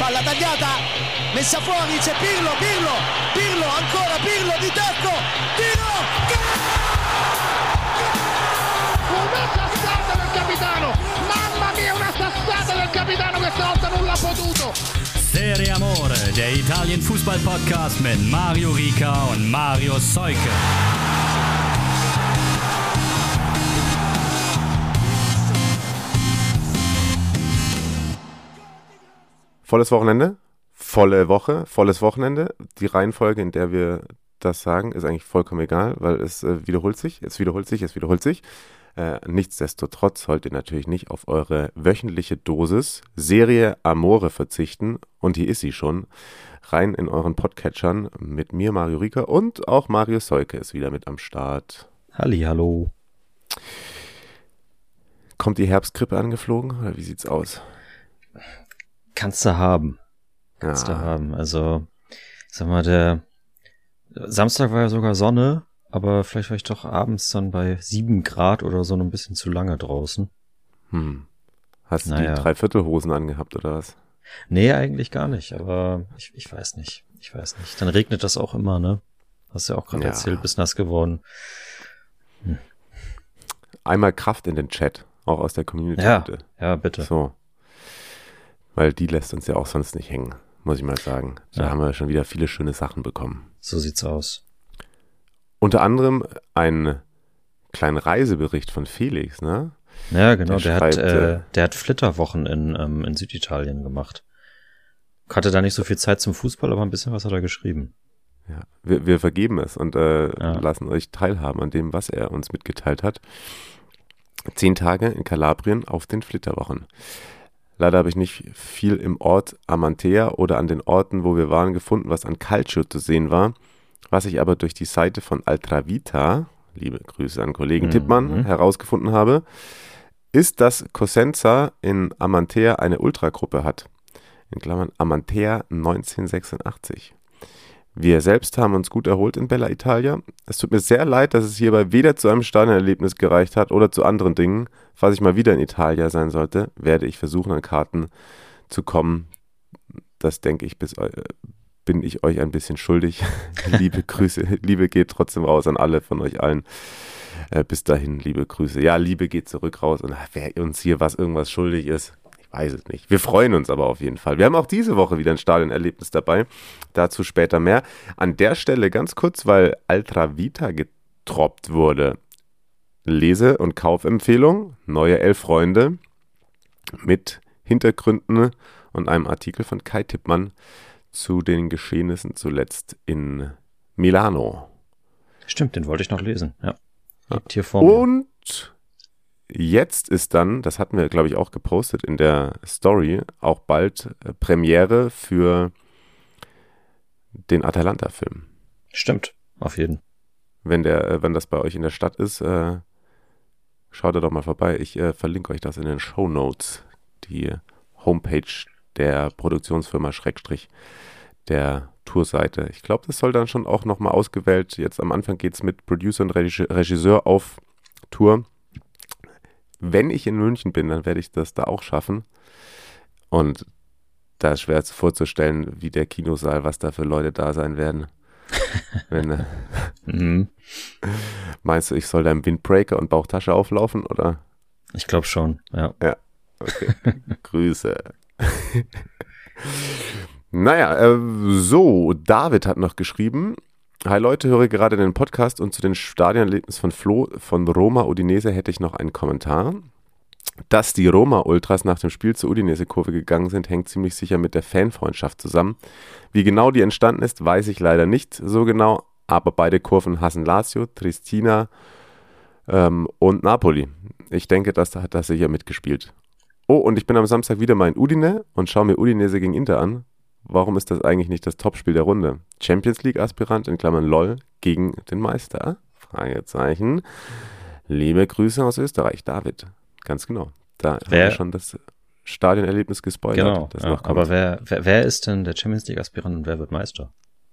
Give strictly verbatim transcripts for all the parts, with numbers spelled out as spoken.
palla tagliata, messa fuori, c'è Pirlo, Pirlo, Pirlo, ancora Pirlo di tacco, tiro, una sassata del capitano, mamma mia, una sassata del capitano, questa volta non l'ha potuto. Serie Amore, der Italien-Fußball-Podcast mit Mario Rica und Mario Seuke. Volles Wochenende, volle Woche, volles Wochenende. Die Reihenfolge, in der wir das sagen, ist eigentlich vollkommen egal, weil es äh, wiederholt sich, es wiederholt sich, es wiederholt sich. Äh, nichtsdestotrotz sollt ihr natürlich nicht auf eure wöchentliche Dosis Serie Amore verzichten. Und hier ist sie schon. Rein in euren Podcatchern mit mir, Mario Rica, und auch Mario Seuke ist wieder mit am Start. Halli, hallo. Kommt die Herbstgrippe angeflogen oder wie sieht's aus? Kannst du haben. Kannst Ja. du haben. Also, ich sag mal, der Samstag war ja sogar Sonne, aber vielleicht war ich doch abends dann bei sieben Grad oder so noch ein bisschen zu lange draußen. Hm. Hast du Naja. die Dreiviertelhosen angehabt oder was? Nee, eigentlich gar nicht, aber ich, ich weiß nicht. Ich weiß nicht. Dann regnet das auch immer, ne? Hast du ja auch gerade Ja. erzählt, bist nass geworden. Einmal Kraft in den Chat, auch aus der Community. Ja, bitte. ja, bitte. So. Weil die lässt uns ja auch sonst nicht hängen, muss ich mal sagen. Da Ja. haben wir schon wieder viele schöne Sachen bekommen. So sieht's aus. Unter anderem einen kleinen Reisebericht von Felix, ne? Ja, genau, Der der, hat, schreibt, äh, äh, der hat Flitterwochen in, ähm, in Süditalien gemacht. Hatte da nicht so viel Zeit zum Fußball, aber ein bisschen was hat er geschrieben. Ja, wir, wir vergeben es und äh, Ja. lassen euch teilhaben an dem, was er uns mitgeteilt hat. Zehn Tage in Kalabrien auf den Flitterwochen. Leider habe ich nicht viel im Ort Amantea oder an den Orten, wo wir waren, gefunden, was an Calcio zu sehen war. Was ich aber durch die Seite von Altravita, liebe Grüße an Kollegen Mhm. Tippmann, herausgefunden habe, ist, dass Cosenza in Amantea eine Ultragruppe hat. In Klammern Amantea neunzehnhundertsechsundachtzig. Wir selbst haben uns gut erholt in Bella Italia. Es tut mir sehr leid, dass es hierbei weder zu einem Stadionerlebnis gereicht hat oder zu anderen Dingen. Falls ich mal wieder in Italia sein sollte, werde ich versuchen, an Karten zu kommen. Das denke ich, bis, äh, bin ich euch ein bisschen schuldig. Liebe Grüße, Liebe geht trotzdem raus an alle von euch allen. Äh, bis dahin, liebe Grüße. Ja, Liebe geht zurück raus und wer uns hier was irgendwas schuldig ist, ich weiß es nicht. Wir freuen uns aber auf jeden Fall. Wir haben auch diese Woche wieder ein Stadionerlebnis dabei. Dazu später mehr. An der Stelle ganz kurz, weil Altravita getroppt wurde. Lese- und Kaufempfehlung, neue Elf Freunde mit Hintergründen und einem Artikel von Kai Tippmann zu den Geschehnissen zuletzt in Milano. Stimmt, den wollte ich noch lesen. Ja. Liegt hier vor mir. Und jetzt ist dann, das hatten wir, glaube ich, auch gepostet in der Story, auch bald äh, Premiere für den Atalanta-Film. Stimmt, auf jeden. Wenn der, äh, wenn das bei euch in der Stadt ist, äh, schaut da doch mal vorbei. Ich äh, verlinke euch das in den Shownotes, die Homepage der Produktionsfirma Schrägstrich der Tourseite. Ich glaube, das soll dann schon auch nochmal ausgewählt. Jetzt am Anfang geht es mit Producer und Regi- Regisseur auf Tour. Wenn ich in München bin, dann werde ich das da auch schaffen. Und da ist schwer vorzustellen, wie der Kinosaal, was da für Leute da sein werden. Wenn, äh, Mhm. meinst du, ich soll da im Windbreaker und Bauchtasche auflaufen, oder? Ich glaube schon, ja. Okay, Grüße. Naja, äh, so, David hat noch geschrieben, hi Leute, höre gerade den Podcast und zu den Stadionerlebnissen von Flo von Roma Udinese hätte ich noch einen Kommentar. Dass die Roma-Ultras nach dem Spiel zur Udinese-Kurve gegangen sind, hängt ziemlich sicher mit der Fanfreundschaft zusammen. Wie genau die entstanden ist, weiß ich leider nicht so genau, aber beide Kurven hassen Lazio, Triestina ähm, und Napoli. Ich denke, das hat das sicher mitgespielt. Oh, und ich bin am Samstag wieder mal in Udine und schaue mir Udinese gegen Inter an. Warum ist das eigentlich nicht das Topspiel der Runde? Champions League-Aspirant in Klammern LOL gegen den Meister? Fragezeichen. Liebe Grüße aus Österreich, David. Ganz genau. Da haben Wer- wir schon das Stadionerlebnis gespoilert. Genau, das ja, noch kommt. aber wer, wer, wer ist denn der Champions League-Aspirant und wer wird Meister?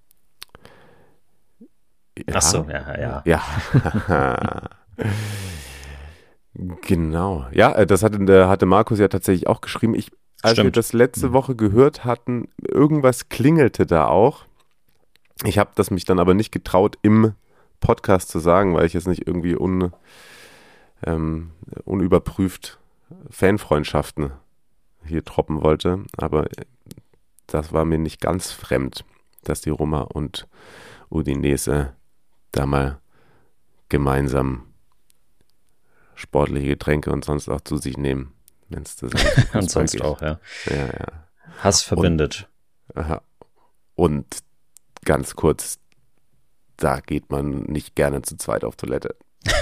Ja. Ach so, ja, ja. Ja. Genau. Ja, äh, das hatte, äh, hatte Markus ja tatsächlich auch geschrieben. Ich als Stimmt. wir das letzte Mhm. Woche gehört hatten, irgendwas klingelte da auch. Ich habe das mich dann aber nicht getraut, im Podcast zu sagen, weil ich jetzt nicht irgendwie un, ähm, unüberprüft Fanfreundschaften hier droppen wollte. Aber das war mir nicht ganz fremd, dass die Roma und Udinese da mal gemeinsam sportliche Getränke und sonst auch zu sich nehmen, wenn es zusammen zum Fußball Und sonst geht. auch, ja. Ja, ja. Hass verbindet. Aha. Und ganz kurz, da geht man nicht gerne zu zweit auf Toilette.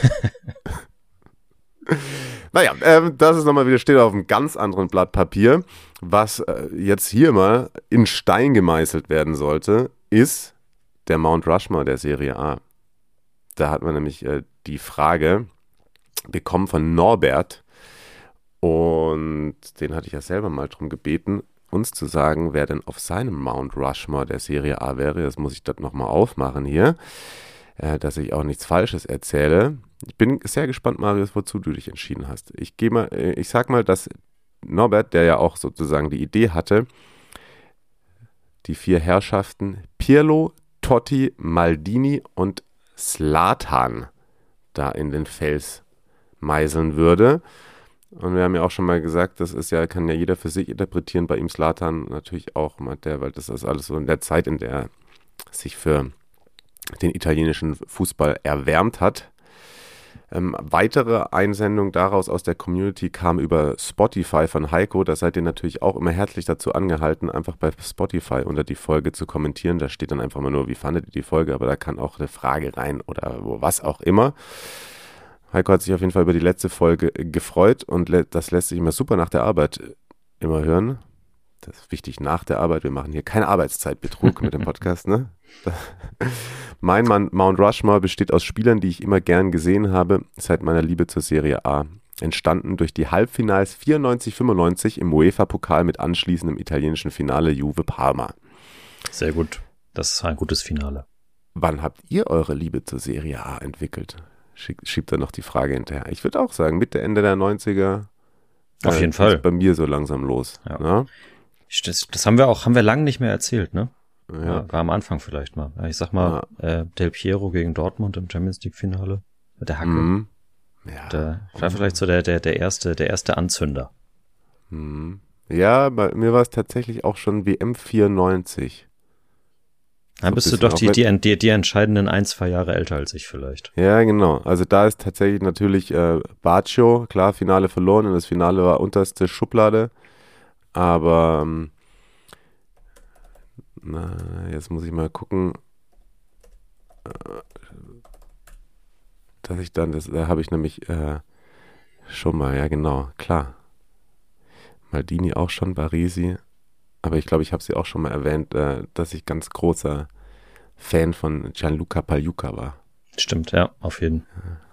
Naja, ähm, das ist nochmal wieder, steht auf einem ganz anderen Blatt Papier. Was äh, jetzt hier mal in Stein gemeißelt werden sollte, ist der Mount Rushmore der Serie A. Da hat man nämlich äh, die Frage bekommen von Norbert, und den hatte ich ja selber mal drum gebeten, uns zu sagen, wer denn auf seinem Mount Rushmore der Serie A wäre. Das muss ich dort nochmal aufmachen hier, äh, dass ich auch nichts Falsches erzähle. Ich bin sehr gespannt, Marius, wozu du dich entschieden hast. Ich gehe mal, äh, ich sag mal, dass Norbert, der ja auch sozusagen die Idee hatte, die vier Herrschaften Pirlo, Totti, Maldini und Zlatan da in den Fels meißeln würde. Und wir haben ja auch schon mal gesagt, das ist ja, kann ja jeder für sich interpretieren, bei ihm Zlatan natürlich auch, meint der, weil das ist alles so in der Zeit, in der er sich für den italienischen Fußball erwärmt hat. Ähm, weitere Einsendung daraus aus der Community kam über Spotify von Heiko. Da seid ihr natürlich auch immer herzlich dazu angehalten, einfach bei Spotify unter die Folge zu kommentieren. Da steht dann einfach mal nur, wie fandet ihr die Folge, aber da kann auch eine Frage rein oder was auch immer. Heiko hat sich auf jeden Fall über die letzte Folge gefreut und das lässt sich immer super nach der Arbeit immer hören. Das ist wichtig, nach der Arbeit. Wir machen hier keinen Arbeitszeitbetrug mit dem Podcast, ne? Mein Mann Mount Rushmore besteht aus Spielern, die ich immer gern gesehen habe, seit meiner Liebe zur Serie A. Entstanden durch die Halbfinals vierundneunzig fünfundneunzig im UEFA-Pokal mit anschließendem italienischen Finale Juve Parma. Sehr gut. Das ist ein gutes Finale. Wann habt ihr eure Liebe zur Serie A entwickelt? Schieb, schiebt da noch die Frage hinterher. Ich würde auch sagen, Mitte, Ende der neunziger. Auf äh, jeden Fall. Ist bei mir so langsam los. Ja. Ne? Das, das haben wir auch, haben wir lange nicht mehr erzählt, ne? Ja. Ja, war am Anfang vielleicht mal. Ich sag mal, äh, Del Piero gegen Dortmund im Champions League Finale. Mit der Hacke. Mhm. Ja. Der war vielleicht so der, der, der erste, der erste Anzünder. Mhm. Ja, bei mir war es tatsächlich auch schon W M vierundneunzig. Dann So bist du bisschen doch auch die, mit- die, die, die entscheidenden ein, zwei Jahre älter als ich vielleicht. Ja, genau. Also da ist tatsächlich natürlich äh, Baccio, klar, Finale verloren und das Finale war unterste Schublade. Aber ähm, na, jetzt muss ich mal gucken, äh, dass ich dann, das da habe ich nämlich äh, schon mal, ja genau, klar. Maldini auch schon, Baresi. Aber ich glaube, ich habe sie auch schon mal erwähnt, äh, dass ich ganz großer Fan von Gianluca Pagliuca war. Stimmt, ja, auf jeden.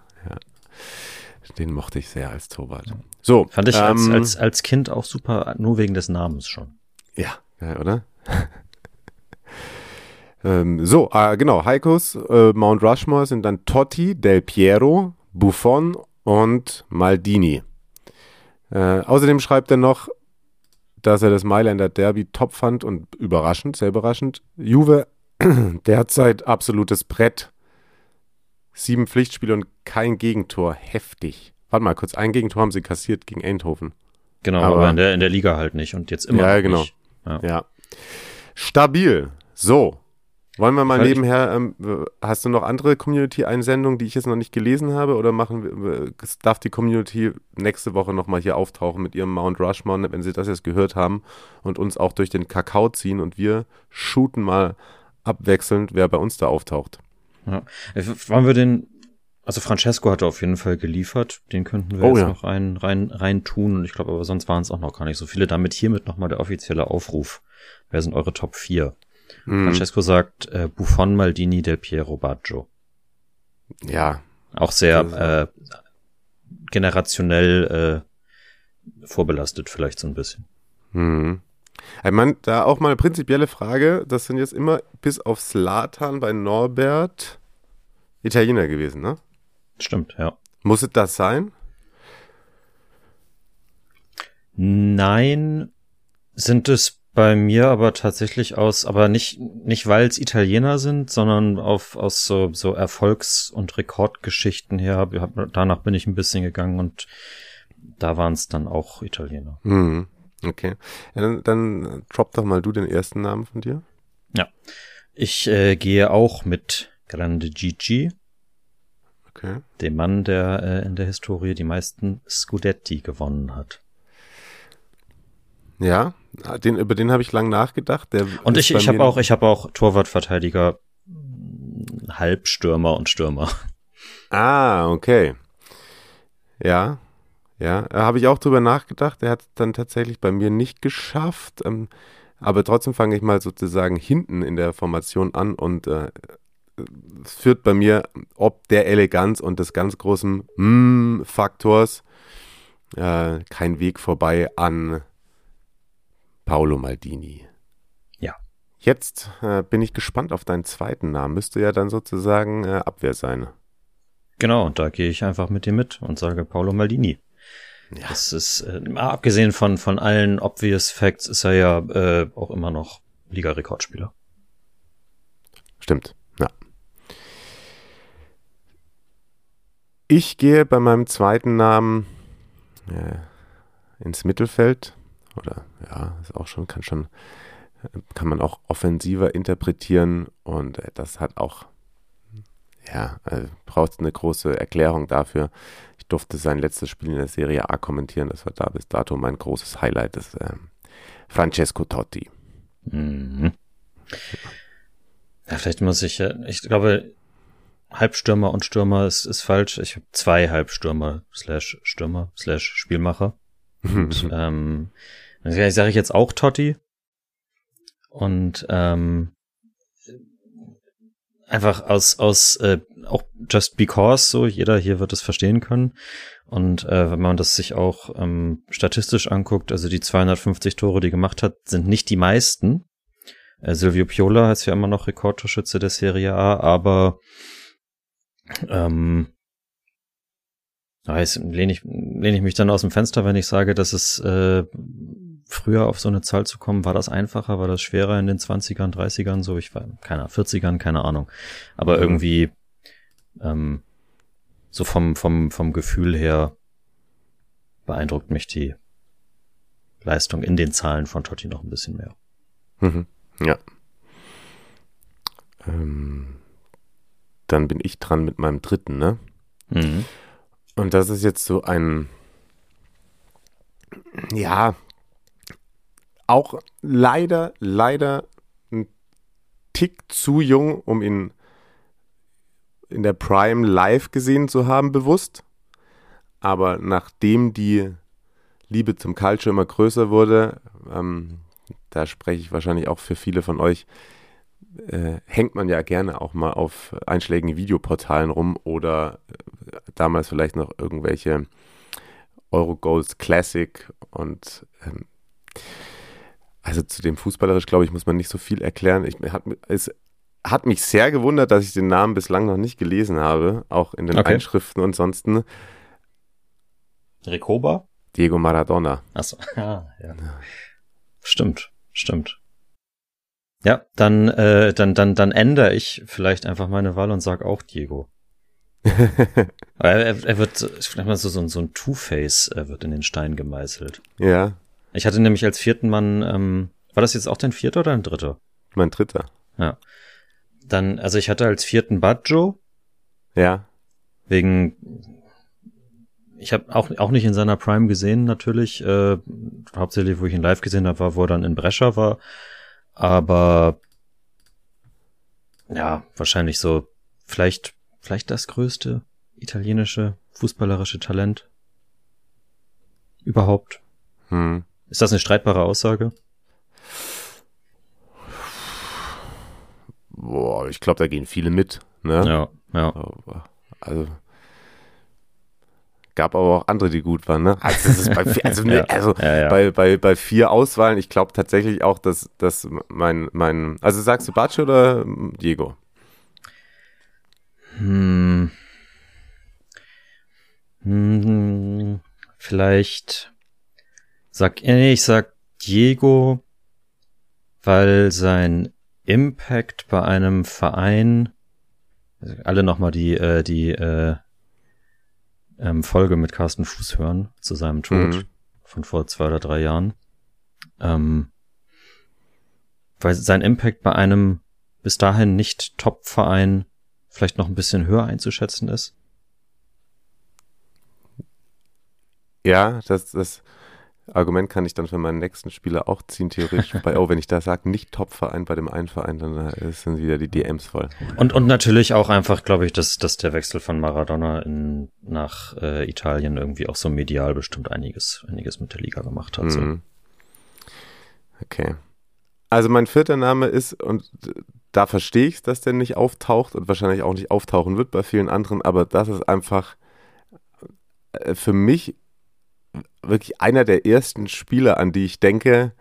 Den mochte ich sehr als Torwart. So, Fand ich als, ähm, als, als Kind auch super, nur wegen des Namens schon. ja, ja, oder? ähm, so, äh, genau, Heikos äh, Mount Rushmore sind dann Totti, Del Piero, Buffon und Maldini. Äh, außerdem schreibt er noch, dass er das Mailänder Derby top fand und überraschend, sehr überraschend. Juve derzeit absolutes Brett. Sieben Pflichtspiele und kein Gegentor. Heftig. Warte mal kurz, ein Gegentor haben sie kassiert gegen Eindhoven. Genau, Aber- aber, in, der, in der Liga halt nicht und jetzt immer Ja, noch genau. nicht. Ja. Ja. Stabil. So. Wollen wir mal Völlig- nebenher, ähm, hast du noch andere Community-Einsendungen, die ich jetzt noch nicht gelesen habe, oder machen wir, darf die Community nächste Woche nochmal hier auftauchen mit ihrem Mount Rushmore, wenn sie das jetzt gehört haben und uns auch durch den Kakao ziehen und wir shooten mal abwechselnd, wer bei uns da auftaucht. Ja. Äh, Wollen wir den, also Francesco hatte auf jeden Fall geliefert, den könnten wir Oh jetzt ja. noch rein, rein, rein tun und ich glaube, aber sonst waren es auch noch gar nicht so viele. Damit hiermit nochmal der offizielle Aufruf. Wer sind eure Top vier? Mhm. Francesco sagt äh, Buffon, Maldini, Del Piero, Baggio. Ja, Auch sehr Das- äh, generationell äh, vorbelastet vielleicht so ein bisschen. Mhm. Ich meine, da auch mal eine prinzipielle Frage, das sind jetzt immer bis auf Zlatan bei Norbert Italiener gewesen, ne? Stimmt, ja. Muss es das sein? Nein, sind es bei mir aber tatsächlich aus, aber nicht, nicht weil es Italiener sind, sondern auf, aus so, so Erfolgs- und Rekordgeschichten her. Hab, danach bin ich ein bisschen gegangen und da waren es dann auch Italiener. Mhm. Okay. Ja, dann, dann drop doch mal du den ersten Namen von dir. Ja. Ich äh, gehe auch mit Grande Gigi. Okay. Dem Mann, der äh, in der Historie die meisten Scudetti gewonnen hat. Ja, den, über den habe ich lang nachgedacht. Der und ist ich, bei ich mir habe auch, ich habe auch Torwartverteidiger, Halbstürmer und Stürmer. Ah, okay. Ja, ja, da habe ich auch drüber nachgedacht. Der hat es dann tatsächlich bei mir nicht geschafft. Ähm, aber trotzdem fange ich mal sozusagen hinten in der Formation an und äh, es führt bei mir ob der Eleganz und des ganz großen mm Faktors äh, kein Weg vorbei an Paolo Maldini. Ja. Jetzt äh, bin ich gespannt auf deinen zweiten Namen. Müsste ja dann sozusagen äh, Abwehr sein. Genau, und da gehe ich einfach mit dir mit und sage Paolo Maldini. Ja. Das ist, äh, mal abgesehen von, von allen obvious Facts, ist er ja äh, auch immer noch Liga-Rekordspieler. Stimmt, ja. Ich gehe bei meinem zweiten Namen äh, ins Mittelfeld. Oder ja, ist auch schon, kann schon, kann man auch offensiver interpretieren und äh, das hat auch, ja, äh, braucht eine große Erklärung dafür. Ich durfte sein letztes Spiel in der Serie A kommentieren, das war da bis dato mein großes Highlight, das äh, Francesco Totti. Mhm. Ja, vielleicht muss ich, ich glaube, Halbstürmer und Stürmer ist, ist falsch. Ich habe zwei Halbstürmer slash Stürmer slash Spielmacher. Und, ähm, sage ich jetzt auch Totti. Und ähm, einfach aus, aus äh, auch just because, so jeder hier wird es verstehen können. Und äh, wenn man das sich auch ähm, statistisch anguckt, also die zweihundertfünfzig Tore, die er gemacht hat, sind nicht die meisten. Äh, Silvio Piola ist ja immer noch Rekordtorschütze der Serie A, aber ähm, Jetzt lehne ich, lehne ich mich dann aus dem Fenster, wenn ich sage, dass es äh, früher auf so eine Zahl zu kommen, war das einfacher, war das schwerer in den zwanzigern, dreißigern, so, ich war, keine Ahnung, vierzigern, keine Ahnung. Aber mhm. irgendwie ähm, so vom, vom, vom Gefühl her beeindruckt mich die Leistung in den Zahlen von Totti noch ein bisschen mehr. Mhm. Ja. Ähm, dann bin ich dran mit meinem dritten, ne? Mhm. Und das ist jetzt so ein, ja, auch leider, leider ein Tick zu jung, um ihn in der Prime live gesehen zu haben, bewusst. Aber nachdem die Liebe zum Calcio immer größer wurde, ähm, da spreche ich wahrscheinlich auch für viele von euch, äh, hängt man ja gerne auch mal auf einschlägigen Videoportalen rum oder äh, damals vielleicht noch irgendwelche Eurogoals Classic und ähm, also zu dem fußballerisch, glaube ich, muss man nicht so viel erklären. Ich, hat, es hat mich sehr gewundert, dass ich den Namen bislang noch nicht gelesen habe, auch in den okay. Einschriften und sonsten. Recoba? Diego Maradona. Achso, ah, ja. Stimmt, stimmt. Ja, dann, äh, dann, dann, dann ändere ich vielleicht einfach meine Wahl und sag auch Diego. er, er, er wird, vielleicht mal so, so, so ein Two-Face er wird in den Stein gemeißelt. Ja. Ich hatte nämlich als vierten Mann, ähm, war das jetzt auch dein vierter oder ein dritter? Mein dritter. Ja. Dann, also ich hatte als vierten Baggio. Ja. Wegen, ich habe auch, auch nicht in seiner Prime gesehen natürlich, äh, hauptsächlich, wo ich ihn live gesehen habe, war, wo er dann in Brescia war. Aber ja, wahrscheinlich so, vielleicht, vielleicht das größte italienische fußballerische Talent überhaupt. Hm. Ist das eine streitbare Aussage? Boah, ich glaube, da gehen viele mit. Ne? Ja, ja. Also gab aber auch andere, die gut waren. Ne? Also, das ist bei, vier, also, ja, also ja, ja. Bei, bei, bei vier Auswahlen, ich glaube tatsächlich auch, dass, dass mein, mein, also sagst du Baggio oder Diego? Hm. Hm, vielleicht sag, nee, ich sag, Diego, weil sein Impact bei einem Verein, also alle nochmal die, äh, die äh, ähm, Folge mit Carsten Fuß hören zu seinem Tod mhm. von vor zwei oder drei Jahren. Ähm, weil sein Impact bei einem bis dahin nicht Top-Verein vielleicht noch ein bisschen höher einzuschätzen ist? Ja, das, das Argument kann ich dann für meinen nächsten Spieler auch ziehen, theoretisch. Bei, oh, wenn ich da sage, nicht Top-Verein bei dem einen Verein, dann sind wieder die D Ms voll. Und und natürlich auch einfach, glaube ich, dass, dass der Wechsel von Maradona in, nach äh, Italien irgendwie auch so medial bestimmt einiges, einiges mit der Liga gemacht hat. So. Mhm. Okay. Also mein vierter Name ist, und da verstehe ich es, dass der nicht auftaucht und wahrscheinlich auch nicht auftauchen wird bei vielen anderen, aber das ist einfach für mich wirklich einer der ersten Spieler, an die ich denke,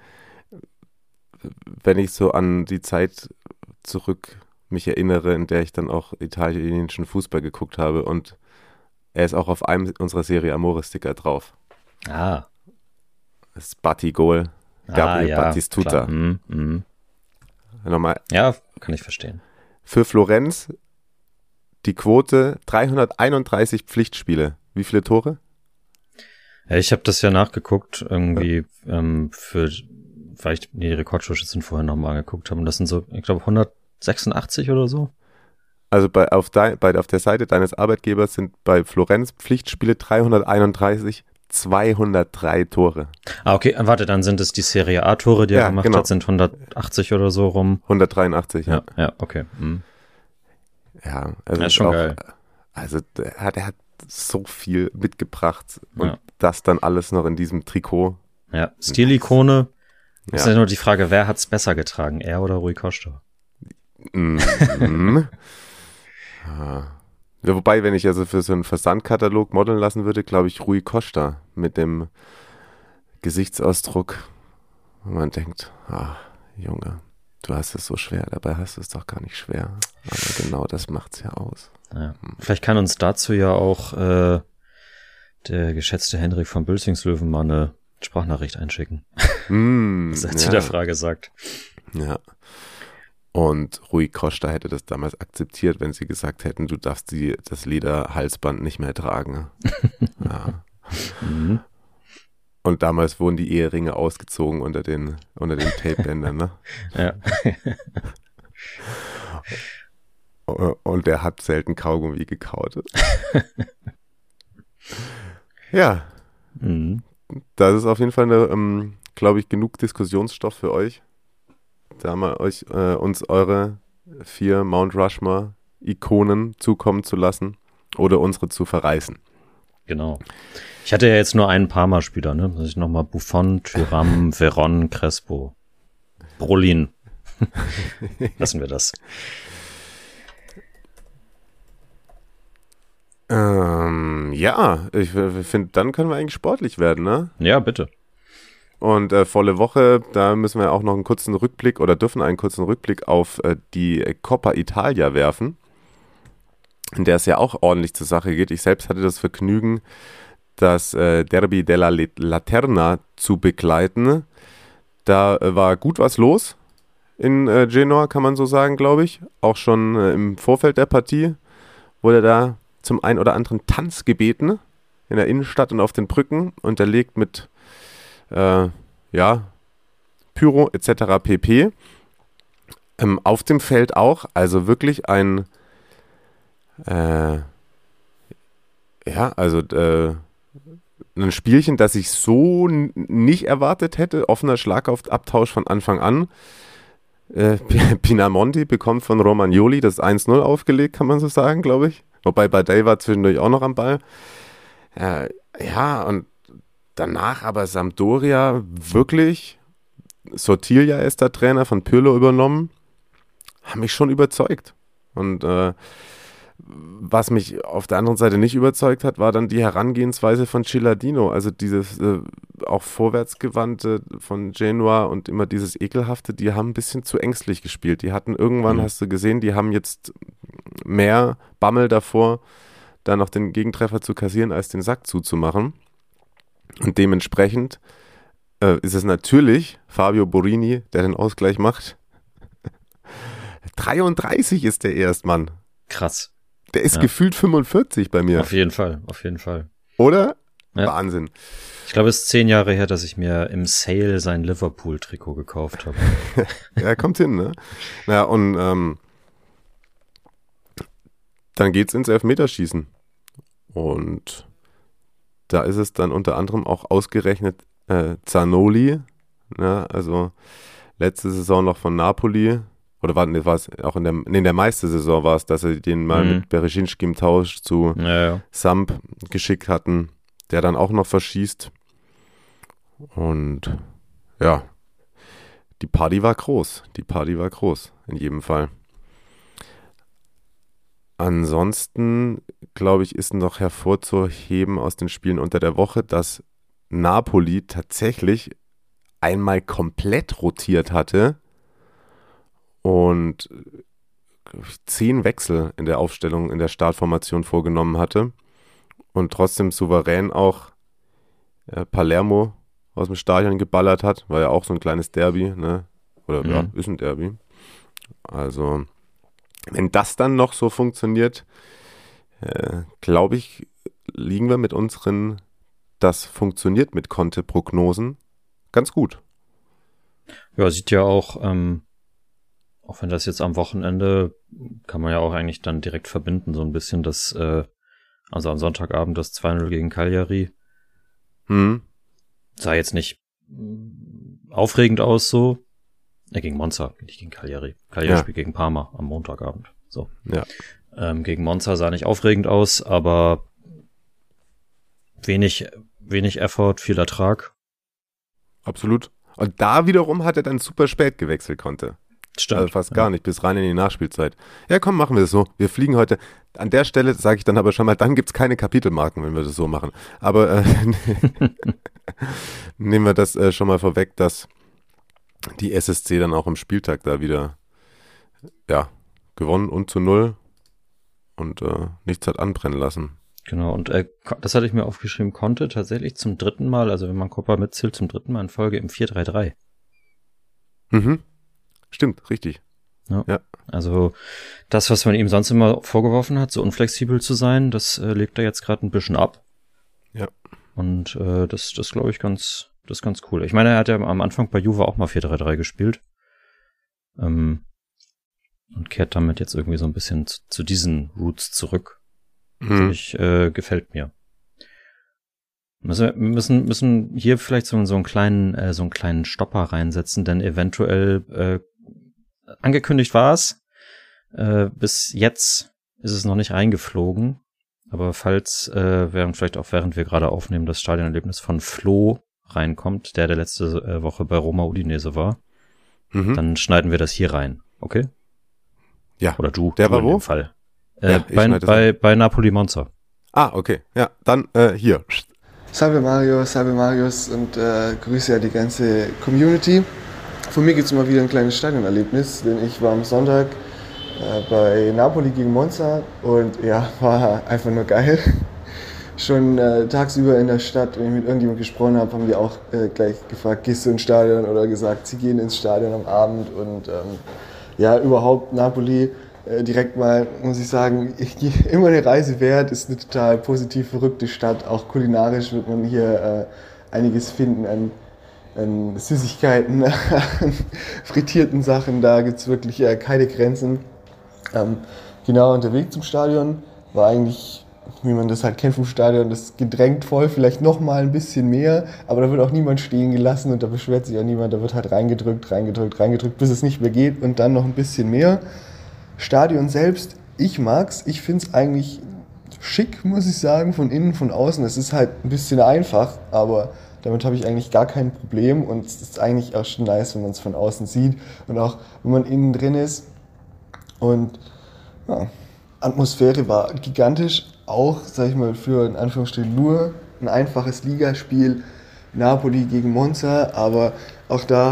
wenn ich so an die Zeit zurück mich erinnere, in der ich dann auch italienischen Fußball geguckt habe, und er ist auch auf einem unserer Serie Amore-Sticker drauf. Ah. Das ist Batigol, Gabriel ah, ja, Batistuta. Mm, mm. Nochmal. Ja, kann ich verstehen. Für Florenz die Quote dreihunderteinunddreißig Pflichtspiele. Wie viele Tore? Ja, ich habe das ja nachgeguckt, irgendwie ja. ähm, für, weil ich die Rekordtorschützen vorher nochmal angeguckt habe, und das sind so, ich glaube, hundertsechsundachtzig oder so. Also bei auf, de, bei auf der Seite deines Arbeitgebers sind bei Florenz Pflichtspiele dreihunderteinunddreißig, zweihundertdrei Tore. Ah, okay, warte, dann sind es die Serie A-Tore, die ja, er gemacht genau. hat, sind hundertachtzig oder so rum. hundertdreiundachtzig, ja. Ja, ja okay. Mhm. Ja, also das ist schon auch, geil. Also der hat, der hat so viel mitgebracht und ja. das dann alles noch in diesem Trikot. Ja, Stilikone. Ja. Ist ja nur die Frage, wer hat's besser getragen, er oder Rui Costa? Mhm. ja. Ja, wobei, wenn ich also für so einen Versandkatalog modeln lassen würde, glaube ich Rui Costa mit dem Gesichtsausdruck, wo man denkt, ah, Junge, du hast es so schwer, dabei hast du es doch gar nicht schwer. Aber genau das macht's ja aus. Ja. Vielleicht kann uns dazu ja auch äh, der geschätzte Henrik von Bülzingslöwen mal eine Sprachnachricht einschicken. Mm, was er zu ja. der Frage sagt. Ja. Und Rui Costa hätte das damals akzeptiert, wenn sie gesagt hätten, du darfst die, das Lederhalsband nicht mehr tragen. ja. Mhm. Und damals wurden die Eheringe ausgezogen unter den, unter den Tapebändern, ne? Ja. Und der hat selten Kaugummi gekaut. ja. Mhm. Das ist auf jeden Fall, eine, ähm, glaube ich, genug Diskussionsstoff für euch. Da haben wir euch, äh, uns eure vier Mount Rushmore-Ikonen zukommen zu lassen oder unsere zu verreißen. Genau. Ich hatte ja jetzt nur einen Parma-Spieler, ne? Muss ich nochmal Buffon, Thuram, Veron, Crespo, Brolin. Lassen wir das. Ähm, ja, ich finde, dann können wir eigentlich sportlich werden, ne? Ja, bitte. Und äh, volle Woche, da müssen wir auch noch einen kurzen Rückblick oder dürfen einen kurzen Rückblick auf äh, die Coppa Italia werfen, in der es ja auch ordentlich zur Sache geht. Ich selbst hatte das Vergnügen, das äh, Derby della Laterna zu begleiten. Da äh, war gut was los in äh, Genua, kann man so sagen, glaube ich. Auch schon äh, im Vorfeld der Partie wurde da zum ein oder anderen Tanz gebeten in der Innenstadt und auf den Brücken, unterlegt mit Äh, ja, Pyro et cetera pp. Ähm, auf dem Feld auch, also wirklich ein äh, ja, also äh, ein Spielchen, das ich so n- nicht erwartet hätte. Offener Schlagabtausch von Anfang an. Äh, Pinamonti bekommt von Romagnoli das eins null aufgelegt, kann man so sagen, glaube ich. Wobei Badei war zwischendurch auch noch am Ball. Äh, ja, und danach aber Sampdoria wirklich, Sottiglia ist der Trainer, von Pirlo übernommen, haben mich schon überzeugt. Und äh, was mich auf der anderen Seite nicht überzeugt hat, war dann die Herangehensweise von Ciladino. Also dieses äh, auch Vorwärtsgewandte von Genua und immer dieses Ekelhafte, die haben ein bisschen zu ängstlich gespielt. Die hatten irgendwann, mhm. hast du gesehen, die haben jetzt mehr Bammel davor, da noch den Gegentreffer zu kassieren, als den Sack zuzumachen. Und dementsprechend äh, ist es natürlich Fabio Borini, der den Ausgleich macht. dreiunddreißig ist der erst, Mann. Krass. Der ist Ja. gefühlt fünfundvierzig bei mir. Auf jeden Fall, auf jeden Fall. Oder? Ja. Wahnsinn. Ich glaube, es ist zehn Jahre her, dass ich mir im Sale sein Liverpool-Trikot gekauft habe. Ja, kommt hin, ne? Naja, und ähm, dann geht's ins Elfmeterschießen. Und da ist es dann unter anderem auch ausgerechnet äh, Zanoli, ne? Also letzte Saison noch von Napoli, oder war, nee, war es auch in der, nee, in der Meistersaison war es, dass sie den mal Mhm. mit Berezinski im Tausch zu Ja, ja. Samp geschickt hatten, der dann auch noch verschießt. Und ja, die Party war groß. Die Party war groß, in jedem Fall. Ansonsten, glaube ich, ist noch hervorzuheben aus den Spielen unter der Woche, dass Napoli tatsächlich einmal komplett rotiert hatte und glaub ich, zehn Wechsel in der Aufstellung, in der Startformation vorgenommen hatte und trotzdem souverän auch äh, Palermo aus dem Stadion geballert hat, war ja auch so ein kleines Derby, ne? Oder Mhm. ja, ist ein Derby. Also, wenn das dann noch so funktioniert, äh, glaube ich, liegen wir mit unseren das funktioniert mit Conte-Prognosen ganz gut. Ja, sieht ja auch, ähm, auch wenn das jetzt am Wochenende, kann man ja auch eigentlich dann direkt verbinden, so ein bisschen das, äh, also am Sonntagabend das zwei null gegen Cagliari. Hm. Sah jetzt nicht mm, aufregend aus so. Äh, gegen Monza, nicht gegen Cagliari. Cagliari Ja. spielt gegen Parma am Montagabend. So. Ja. Ähm, gegen Monza sah nicht aufregend aus, aber wenig, wenig Effort, viel Ertrag. Absolut. Und da wiederum hat er dann super spät gewechselt konnte. Stimmt. Also fast gar nicht, bis rein in die Nachspielzeit. Ja, komm, machen wir es so. Wir fliegen heute. An der Stelle sage ich dann aber schon mal, dann gibt es keine Kapitelmarken, wenn wir das so machen. Aber äh, nehmen wir das äh, schon mal vorweg, dass die S S C dann auch am Spieltag da wieder ja, gewonnen und zu null und äh, nichts hat anbrennen lassen. Genau, und äh, das hatte ich mir aufgeschrieben, konnte tatsächlich zum dritten Mal, also wenn man Copa mitzählt, zum dritten Mal in Folge im vier drei drei. Mhm. Stimmt, richtig. Also das, was man ihm sonst immer vorgeworfen hat, so unflexibel zu sein, das äh, legt er jetzt gerade ein bisschen ab. Ja. Und äh, das, das glaube ich ganz, das ist ganz cool. Ich meine, er hat ja am Anfang bei Juve auch mal vier drei drei gespielt. Ähm, und kehrt damit jetzt irgendwie so ein bisschen zu, zu diesen Roots zurück. Mhm. Ich, äh, gefällt mir. Müssen wir müssen, müssen hier vielleicht so, so einen kleinen, äh, so einen kleinen Stopper reinsetzen, denn eventuell äh, angekündigt war es. Äh, bis jetzt ist es noch nicht eingeflogen. Aber falls, äh, während vielleicht auch während wir gerade aufnehmen, das Stadionerlebnis von Flo reinkommt, der der letzte äh, Woche bei Roma Udinese war, Mhm. dann schneiden wir das hier rein. Okay? Ja. Oder du. Der du war in wo? dem Fall. Äh, Ja, ich bei, schneide das bei, bei Napoli Monza. Ah, okay. Ja, dann äh, hier. Salve Mario, salve Marius und äh, grüße ja die ganze Community. Von mir gibt es mal wieder ein kleines Stadionerlebnis, denn ich war am Sonntag äh, bei Napoli gegen Monza und ja, war einfach nur geil. Schon äh, tagsüber in der Stadt, wenn ich mit irgendjemandem gesprochen habe, haben die auch äh, gleich gefragt, gehst du ins Stadion oder gesagt, sie gehen ins Stadion am Abend und ähm, ja, überhaupt Napoli. Direkt mal, muss ich sagen, ich, immer eine Reise wert, ist eine total positiv verrückte Stadt. Auch kulinarisch wird man hier äh, einiges finden an, an Süßigkeiten, an frittierten Sachen. Da gibt es wirklich äh, keine Grenzen. Ähm, genau, und der Weg zum Stadion war eigentlich, wie man das halt kennt vom Stadion, das gedrängt voll, vielleicht noch mal ein bisschen mehr. Aber da wird auch niemand stehen gelassen und da beschwert sich auch niemand. Da wird halt reingedrückt, reingedrückt, reingedrückt, bis es nicht mehr geht und dann noch ein bisschen mehr. Stadion selbst, ich mag's, ich find's eigentlich schick, muss ich sagen, von innen, von außen. Es ist halt ein bisschen einfach, aber damit habe ich eigentlich gar kein Problem und es ist eigentlich auch schon nice, wenn man es von außen sieht und auch wenn man innen drin ist. Und ja, Atmosphäre war gigantisch, auch, sag ich mal, für in Anführungsstrichen nur ein einfaches Ligaspiel, Napoli gegen Monza, aber auch da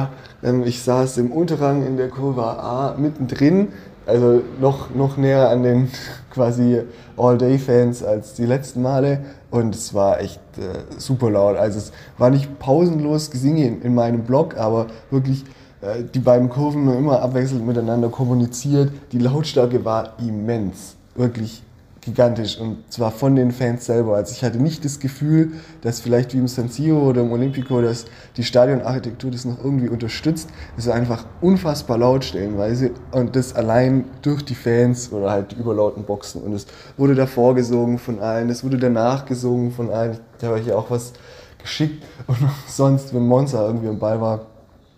Ähm, ich saß im Unterrang in der Kurve A mittendrin, also noch, noch näher an den quasi All-Day-Fans als die letzten Male. Und es war echt äh, super laut. Also es war nicht pausenlos Gesinge in, in meinem Block, aber wirklich äh, die beiden Kurven immer abwechselnd miteinander kommuniziert. Die Lautstärke war immens, wirklich gigantisch, und zwar von den Fans selber. Also ich hatte nicht das Gefühl, dass vielleicht wie im San Siro oder im Olimpico, dass die Stadionarchitektur das noch irgendwie unterstützt. Es war einfach unfassbar laut stellenweise, und das allein durch die Fans oder halt die überlauten Boxen. Und es wurde davor gesungen von allen, es wurde danach gesungen von allen. Ich habe euch ja auch was geschickt, und sonst, wenn Monza irgendwie am Ball war,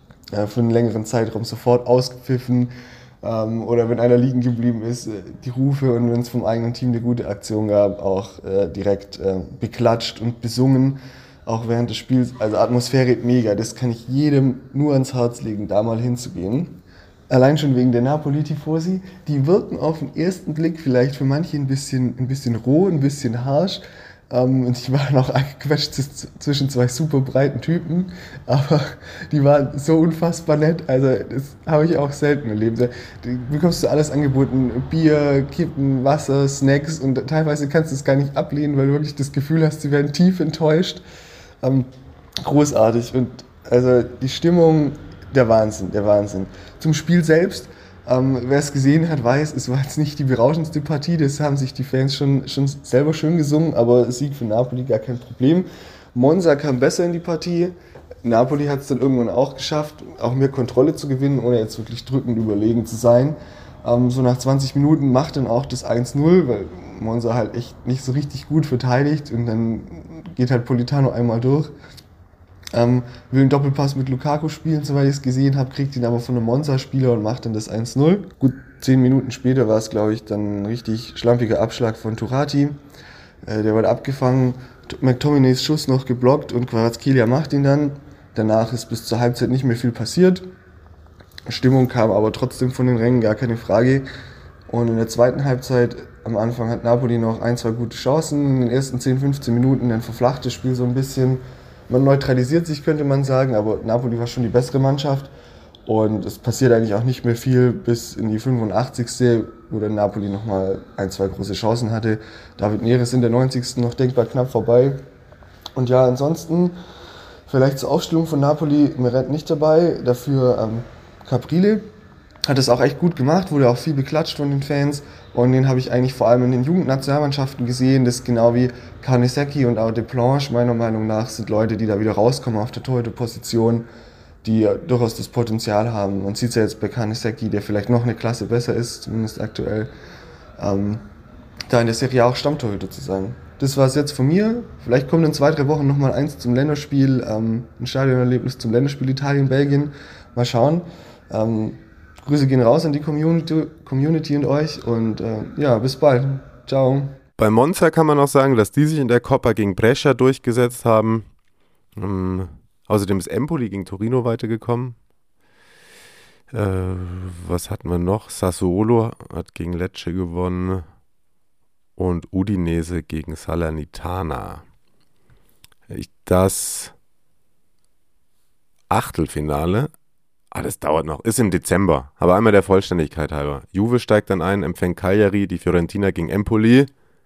für einen längeren Zeitraum sofort ausgepfiffen. Ähm, oder wenn einer liegen geblieben ist, äh, die Rufe, und wenn es vom eigenen Team eine gute Aktion gab, auch äh, direkt äh, beklatscht und besungen, auch während des Spiels. Also Atmosphäre mega, das kann ich jedem nur ans Herz legen, da mal hinzugehen. Allein schon wegen der Napoli-Tifosi, die wirken auf den ersten Blick vielleicht für manche ein bisschen, ein bisschen roh, ein bisschen harsch. Um, und ich war dann auch eingequetscht zwischen zwei super breiten Typen, aber die waren so unfassbar nett, also das habe ich auch selten erlebt. Du bekommst du alles angeboten, Bier, Kippen, Wasser, Snacks, und teilweise kannst du es gar nicht ablehnen, weil du wirklich das Gefühl hast, sie werden tief enttäuscht. Um, großartig, und also die Stimmung, der Wahnsinn, der Wahnsinn. Zum Spiel selbst. Ähm, wer es gesehen hat, weiß, es war jetzt nicht die berauschendste Partie, das haben sich die Fans schon, schon selber schön gesungen, aber Sieg für Napoli gar kein Problem. Monza kam besser in die Partie, Napoli hat es dann irgendwann auch geschafft, auch mehr Kontrolle zu gewinnen, ohne jetzt wirklich drückend überlegen zu sein. Ähm, so nach zwanzig Minuten macht dann auch das eins null, weil Monza halt echt nicht so richtig gut verteidigt, und dann geht halt Politano einmal durch. Ähm, will einen Doppelpass mit Lukaku spielen, soweit ich es gesehen habe, kriegt ihn aber von einem Monza-Spieler und macht dann das eins null. Gut, zehn Minuten später war es, glaube ich, dann ein richtig schlampiger Abschlag von Turati. Äh, der wurde abgefangen, McTominays Schuss noch geblockt, und Kvaratskhelia macht ihn dann. Danach ist bis zur Halbzeit nicht mehr viel passiert. Stimmung kam aber trotzdem von den Rängen, gar keine Frage. Und in der zweiten Halbzeit, am Anfang hat Napoli noch ein, zwei gute Chancen. In den ersten zehn, fünfzehn Minuten dann verflacht das Spiel so ein bisschen. Man neutralisiert sich, könnte man sagen, aber Napoli war schon die bessere Mannschaft, und es passiert eigentlich auch nicht mehr viel bis in die fünfundachtzigste wo dann Napoli nochmal ein, zwei große Chancen hatte. David Neres in der neunzigsten noch denkbar knapp vorbei. Und ja, ansonsten vielleicht zur Aufstellung von Napoli, Meret nicht dabei, dafür ähm, Caprile. Hat es auch echt gut gemacht, wurde auch viel beklatscht von den Fans, und den habe ich eigentlich vor allem in den Jugendnationalmannschaften gesehen. Das genau wie Carnesecchi und auch Deplanche, meiner Meinung nach, sind Leute, die da wieder rauskommen auf der Torhüterposition, die durchaus das Potenzial haben. Man sieht es ja jetzt bei Carnesecchi, der vielleicht noch eine Klasse besser ist, zumindest aktuell, ähm, da in der Serie auch Stammtorhüter zu sein. Das war es jetzt von mir. Vielleicht kommt in zwei, drei Wochen nochmal eins zum Länderspiel, ähm, ein Stadionerlebnis zum Länderspiel Italien-Belgien. Mal schauen. Ähm, Grüße gehen raus an die Community, Community und euch, und äh, ja, bis bald. Ciao. Bei Monza kann man auch sagen, dass die sich in der Coppa gegen Brescia durchgesetzt haben. Ähm, außerdem ist Empoli gegen Torino weitergekommen. Äh, was hatten wir noch? Sassuolo hat gegen Lecce gewonnen und Udinese gegen Salernitana. Ich, das Achtelfinale, ah, das dauert noch, ist im Dezember, aber einmal der Vollständigkeit halber. Juve steigt dann ein, empfängt Cagliari, die Fiorentina gegen Empoli,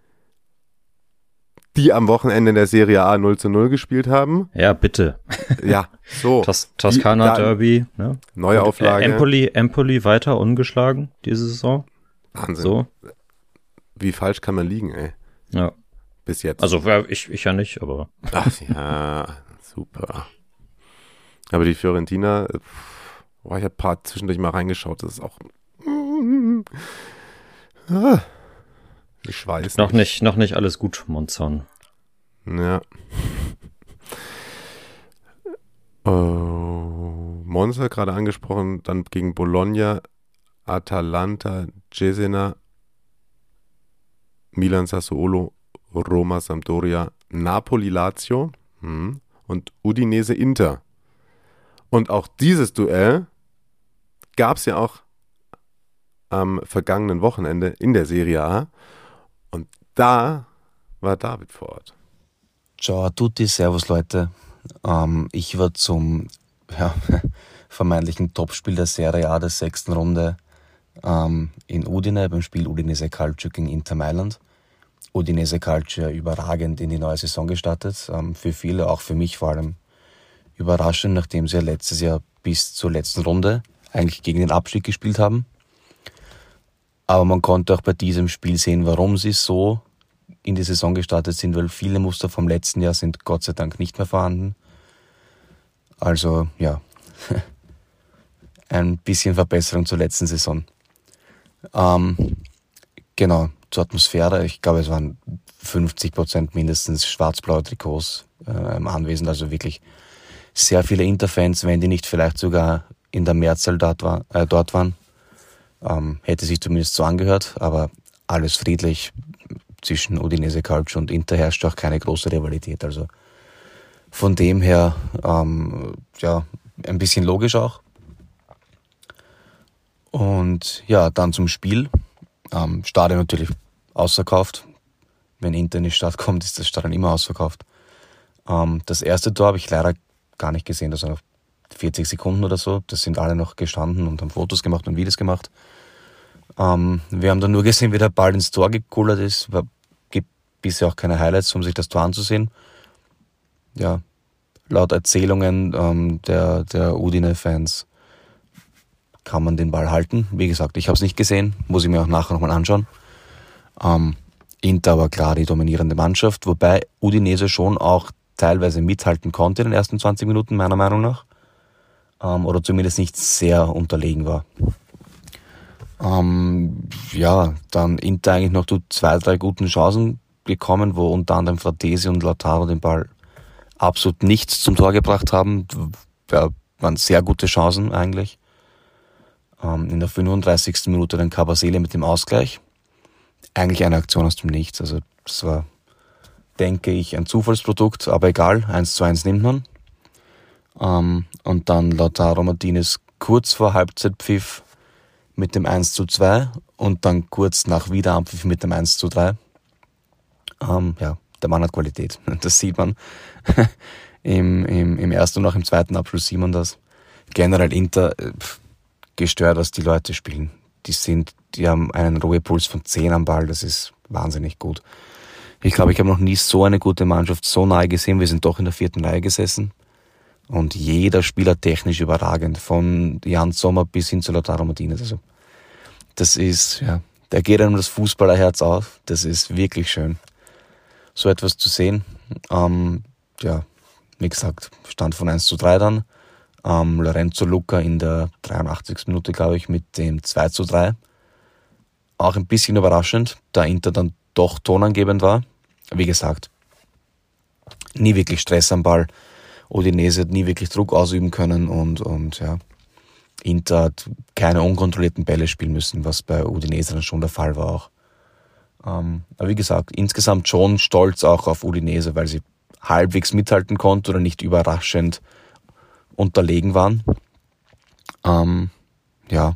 die am Wochenende in der Serie A null zu null gespielt haben. Ja, bitte. Ja, so. Tos- Toskana Derby. Ne? Neue Und, Auflage. Äh, Empoli, Empoli weiter ungeschlagen diese Saison. Wahnsinn. So. Wie falsch kann man liegen, ey. Ja. Bis jetzt. Also ich, ich ja nicht, aber. Ach ja, super. Aber die Fiorentina, pff, oh, ich habe ein paar zwischendurch mal reingeschaut, das ist auch. Ah, ich weiß noch nicht. nicht. Noch nicht alles gut, Monzon. Ja. Oh, Monza gerade angesprochen, dann gegen Bologna, Atalanta, Cesena, Milan, Sassuolo, Roma, Sampdoria, Napoli, Lazio hm, und Udinese, Inter. Und auch dieses Duell gab es ja auch am vergangenen Wochenende in der Serie A. Und da war David vor Ort. Ciao a tutti, servus Leute. Ähm, ich war zum ja, vermeintlichen Topspiel der Serie A der sechsten Runde ähm, in Udine, beim Spiel Udinese Calcio gegen Inter Mailand. Udinese Calcio überragend in die neue Saison gestartet. Ähm, für viele, auch für mich vor allem, überraschend, nachdem sie ja letztes Jahr bis zur letzten Runde eigentlich gegen den Abstieg gespielt haben. Aber man konnte auch bei diesem Spiel sehen, warum sie so in die Saison gestartet sind, weil viele Muster vom letzten Jahr sind Gott sei Dank nicht mehr vorhanden. Also ja, ein bisschen Verbesserung zur letzten Saison. Ähm, genau, zur Atmosphäre. Ich glaube, es waren fünfzig Prozent mindestens schwarz-blaue Trikots äh, anwesend. Also wirklich sehr viele Interfans, wenn die nicht vielleicht sogar in der Mehrzahl dort, war, äh, dort waren. Ähm, hätte sich zumindest so angehört, aber alles friedlich. Zwischen Udinese Calcio und Inter herrscht auch keine große Rivalität. Also von dem her, ähm, ja, ein bisschen logisch auch. Und ja, dann zum Spiel. Ähm, Stadion natürlich ausverkauft. Wenn Inter in die Stadt kommt, ist das Stadion immer ausverkauft. Ähm, das erste Tor habe ich leider gar nicht gesehen. Das waren noch vierzig Sekunden oder so. Das sind alle noch gestanden und haben Fotos gemacht und Videos gemacht. Ähm, wir haben dann nur gesehen, wie der Ball ins Tor gekullert ist. Es gibt bisher auch keine Highlights, um sich das Tor anzusehen. Ja, laut Erzählungen ähm, der, der Udine-Fans kann man den Ball halten. Wie gesagt, ich habe es nicht gesehen, muss ich mir auch nachher nochmal anschauen. Ähm, Inter war klar die dominierende Mannschaft, wobei Udinese schon auch teilweise mithalten konnte in den ersten zwanzig Minuten, meiner Meinung nach. Ähm, oder zumindest nicht sehr unterlegen war. Ähm, ja, dann Inter eigentlich noch zu zwei, drei guten Chancen gekommen, wo unter anderem Fratesi und Lautaro den Ball absolut nichts zum Tor gebracht haben. Ja, waren sehr gute Chancen eigentlich. Ähm, in der fünfunddreißigsten Minute dann Kabasele mit dem Ausgleich. Eigentlich eine Aktion aus dem Nichts. Also das war, denke ich, ein Zufallsprodukt, aber egal, eins zu eins nimmt man. Ähm, und dann Lautaro Martinez kurz vor Halbzeitpfiff mit dem eins zu zwei und dann kurz nach Wiederanpfiff mit dem eins zu drei. Ähm, ja, der Mann hat Qualität. Das sieht man. Im, im, Im ersten und auch im zweiten Abschluss sieht man das. Generell Inter pff, gestört, was die Leute spielen. Die sind, die haben einen Ruhepuls von zehn am Ball. Das ist wahnsinnig gut. Ich glaube, ich habe noch nie so eine gute Mannschaft so nahe gesehen. Wir sind doch in der vierten Reihe gesessen. Und jeder Spieler technisch überragend. Von Jan Sommer bis hin zu Lautaro Martinez. Also, das ist, ja, da geht einem das Fußballerherz auf. Das ist wirklich schön, so etwas zu sehen. Ähm, ja, wie gesagt, Stand von eins zu drei dann. Ähm, Lorenzo Lucca in der dreiundachtzigsten Minute, glaube ich, mit dem zwei zu drei. Auch ein bisschen überraschend, da Inter dann doch tonangebend war. Wie gesagt, nie wirklich Stress am Ball. Udinese hat nie wirklich Druck ausüben können und, und ja, Inter hat keine unkontrollierten Bälle spielen müssen, was bei Udinese dann schon der Fall war auch. Ähm, aber wie gesagt, insgesamt schon stolz auch auf Udinese, weil sie halbwegs mithalten konnte oder nicht überraschend unterlegen waren. Ähm, ja,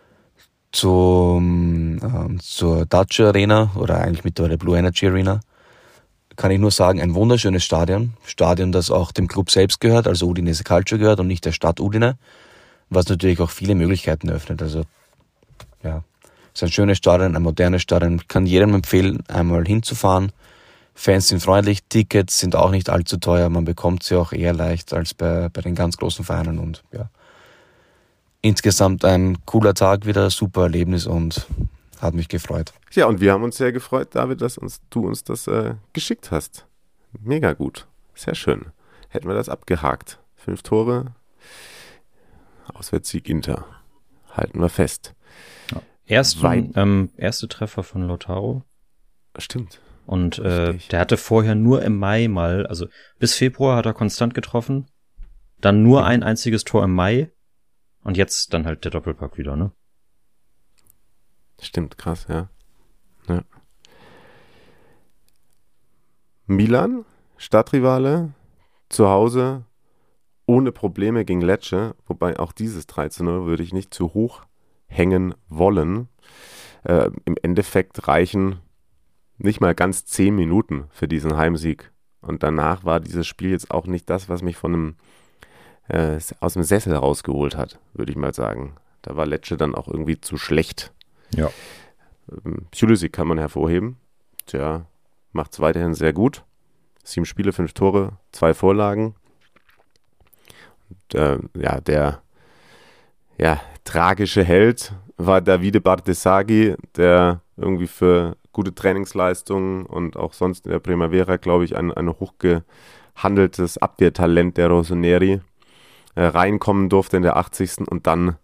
zum, ähm, zur Dacia Arena oder eigentlich mittlerweile Blue Energy Arena kann ich nur sagen, ein wunderschönes Stadion. Stadion, das auch dem Club selbst gehört, also Udinese Calcio gehört und nicht der Stadt Udine, was natürlich auch viele Möglichkeiten öffnet. Also ja, es ist ein schönes Stadion, ein modernes Stadion. Ich kann jedem empfehlen, einmal hinzufahren. Fans sind freundlich, Tickets sind auch nicht allzu teuer, man bekommt sie auch eher leicht als bei, bei den ganz großen Vereinen und ja. Insgesamt ein cooler Tag wieder, super Erlebnis und hat mich gefreut. Ja, und wir haben uns sehr gefreut, David, dass uns, du uns das äh, geschickt hast. Mega gut. Sehr schön. Hätten wir das abgehakt. Fünf Tore, Auswärtssieg Inter. Halten wir fest. Ja. Ersten, ähm, erste Treffer von Lautaro. Stimmt. Und äh, der hatte vorher nur im Mai mal, also bis Februar hat er konstant getroffen. Dann nur ein einziges Tor im Mai. Und jetzt dann halt der Doppelpack wieder, ne? Stimmt, krass, ja. ja. Milan, Stadtrivale, zu Hause, ohne Probleme gegen Lecce, wobei auch dieses drei zu null würde ich nicht zu hoch hängen wollen. Äh, im Endeffekt reichen nicht mal ganz zehn Minuten für diesen Heimsieg. Und danach war dieses Spiel jetzt auch nicht das, was mich von einem äh, aus dem Sessel rausgeholt hat, würde ich mal sagen. Da war Lecce dann auch irgendwie zu schlecht. Ja. Ähm, Pulisic kann man hervorheben. Der macht es weiterhin sehr gut. Sieben Spiele, fünf Tore, zwei Vorlagen. Und, äh, ja, der ja, tragische Held war Davide Bartesaghi, der irgendwie für gute Trainingsleistungen und auch sonst in der Primavera, glaube ich, ein, ein hochgehandeltes Abwehrtalent der Rossoneri äh, reinkommen durfte in der achtzigsten und dann,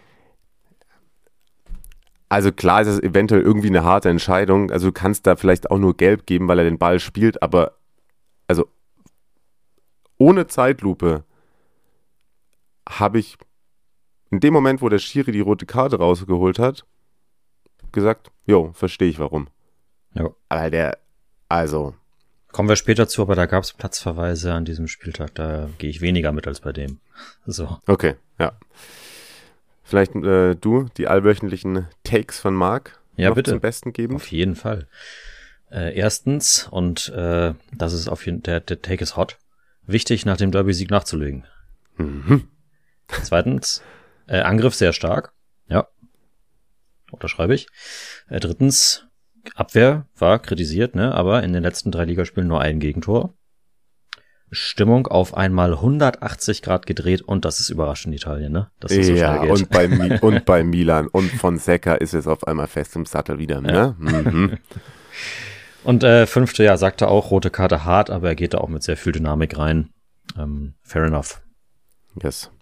also klar ist es eventuell irgendwie eine harte Entscheidung, also du kannst da vielleicht auch nur gelb geben, weil er den Ball spielt, aber also ohne Zeitlupe habe ich in dem Moment, wo der Schiri die rote Karte rausgeholt hat, gesagt, jo, verstehe ich warum. Ja. Aber der, also. Kommen wir später zu, aber da gab es Platzverweise an diesem Spieltag, da gehe ich weniger mit als bei dem. So. Okay, ja. Vielleicht äh, du die allwöchentlichen Takes von Marc ja, noch bitte. zum Besten geben? Auf jeden Fall. Äh, erstens, und äh, das ist auf jeden der, der Take ist hot, wichtig, nach dem Derby-Sieg nachzulegen. Mhm. Zweitens, äh, Angriff sehr stark. Ja. Unterschreibe ich. Äh, drittens, Abwehr war kritisiert, ne, aber in den letzten drei Ligaspielen nur ein Gegentor. Stimmung auf einmal hundertachtzig Grad gedreht und das ist überraschend Italien, ne? Dass das so ja, schnell geht. und bei, Mi- und bei Milan und Fonseca ist es auf einmal fest im Sattel wieder, ne? Ja. Mhm. Und äh, fünfte, ja, sagte auch, rote Karte hart, aber er geht da auch mit sehr viel Dynamik rein. Ähm, fair enough. Yes.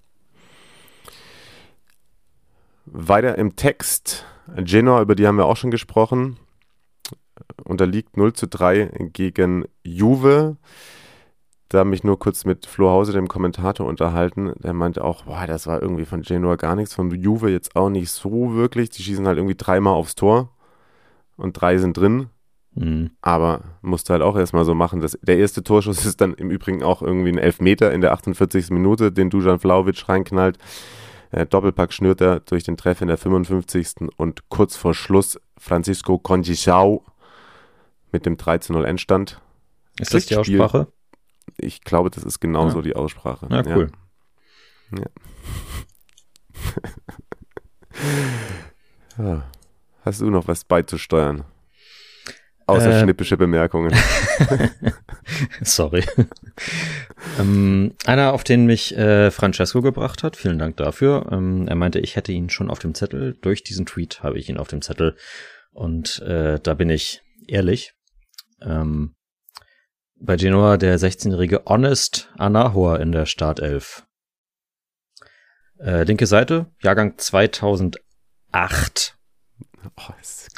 Weiter im Text. Genoa, über die haben wir auch schon gesprochen, unterliegt null zu drei gegen Juve. Da habe mich nur kurz mit Flo Hause, dem Kommentator, unterhalten. Der meinte auch, boah, das war irgendwie von Genoa gar nichts, von Juve jetzt auch nicht so wirklich. Die schießen halt irgendwie dreimal aufs Tor und drei sind drin. Mhm. Aber musste halt auch erstmal so machen. Das, der erste Torschuss ist dann im Übrigen auch irgendwie ein Elfmeter in der achtundvierzigsten Minute, den Dusan Vlahovic reinknallt. Äh, Doppelpack schnürt er durch den Treffer in der fünfundfünfzigsten und kurz vor Schluss Francisco Conchichao mit dem drei zu null Endstand. Ist das die Aussprache? Ich glaube, das ist genauso ja. die Aussprache. Ja, cool. Ja. Ja. Ja. Hast du noch was beizusteuern? Außer äh, schnippische Bemerkungen. Sorry. ähm, einer, auf den mich äh, Francesco gebracht hat, vielen Dank dafür. Ähm, er meinte, ich hätte ihn schon auf dem Zettel. Durch diesen Tweet habe ich ihn auf dem Zettel. Und äh, da bin ich ehrlich. Ähm, bei Genoa der sechzehnjährige Honest Anahor in der Startelf. Äh, linke Seite, Jahrgang zweitausendacht. Oh, ist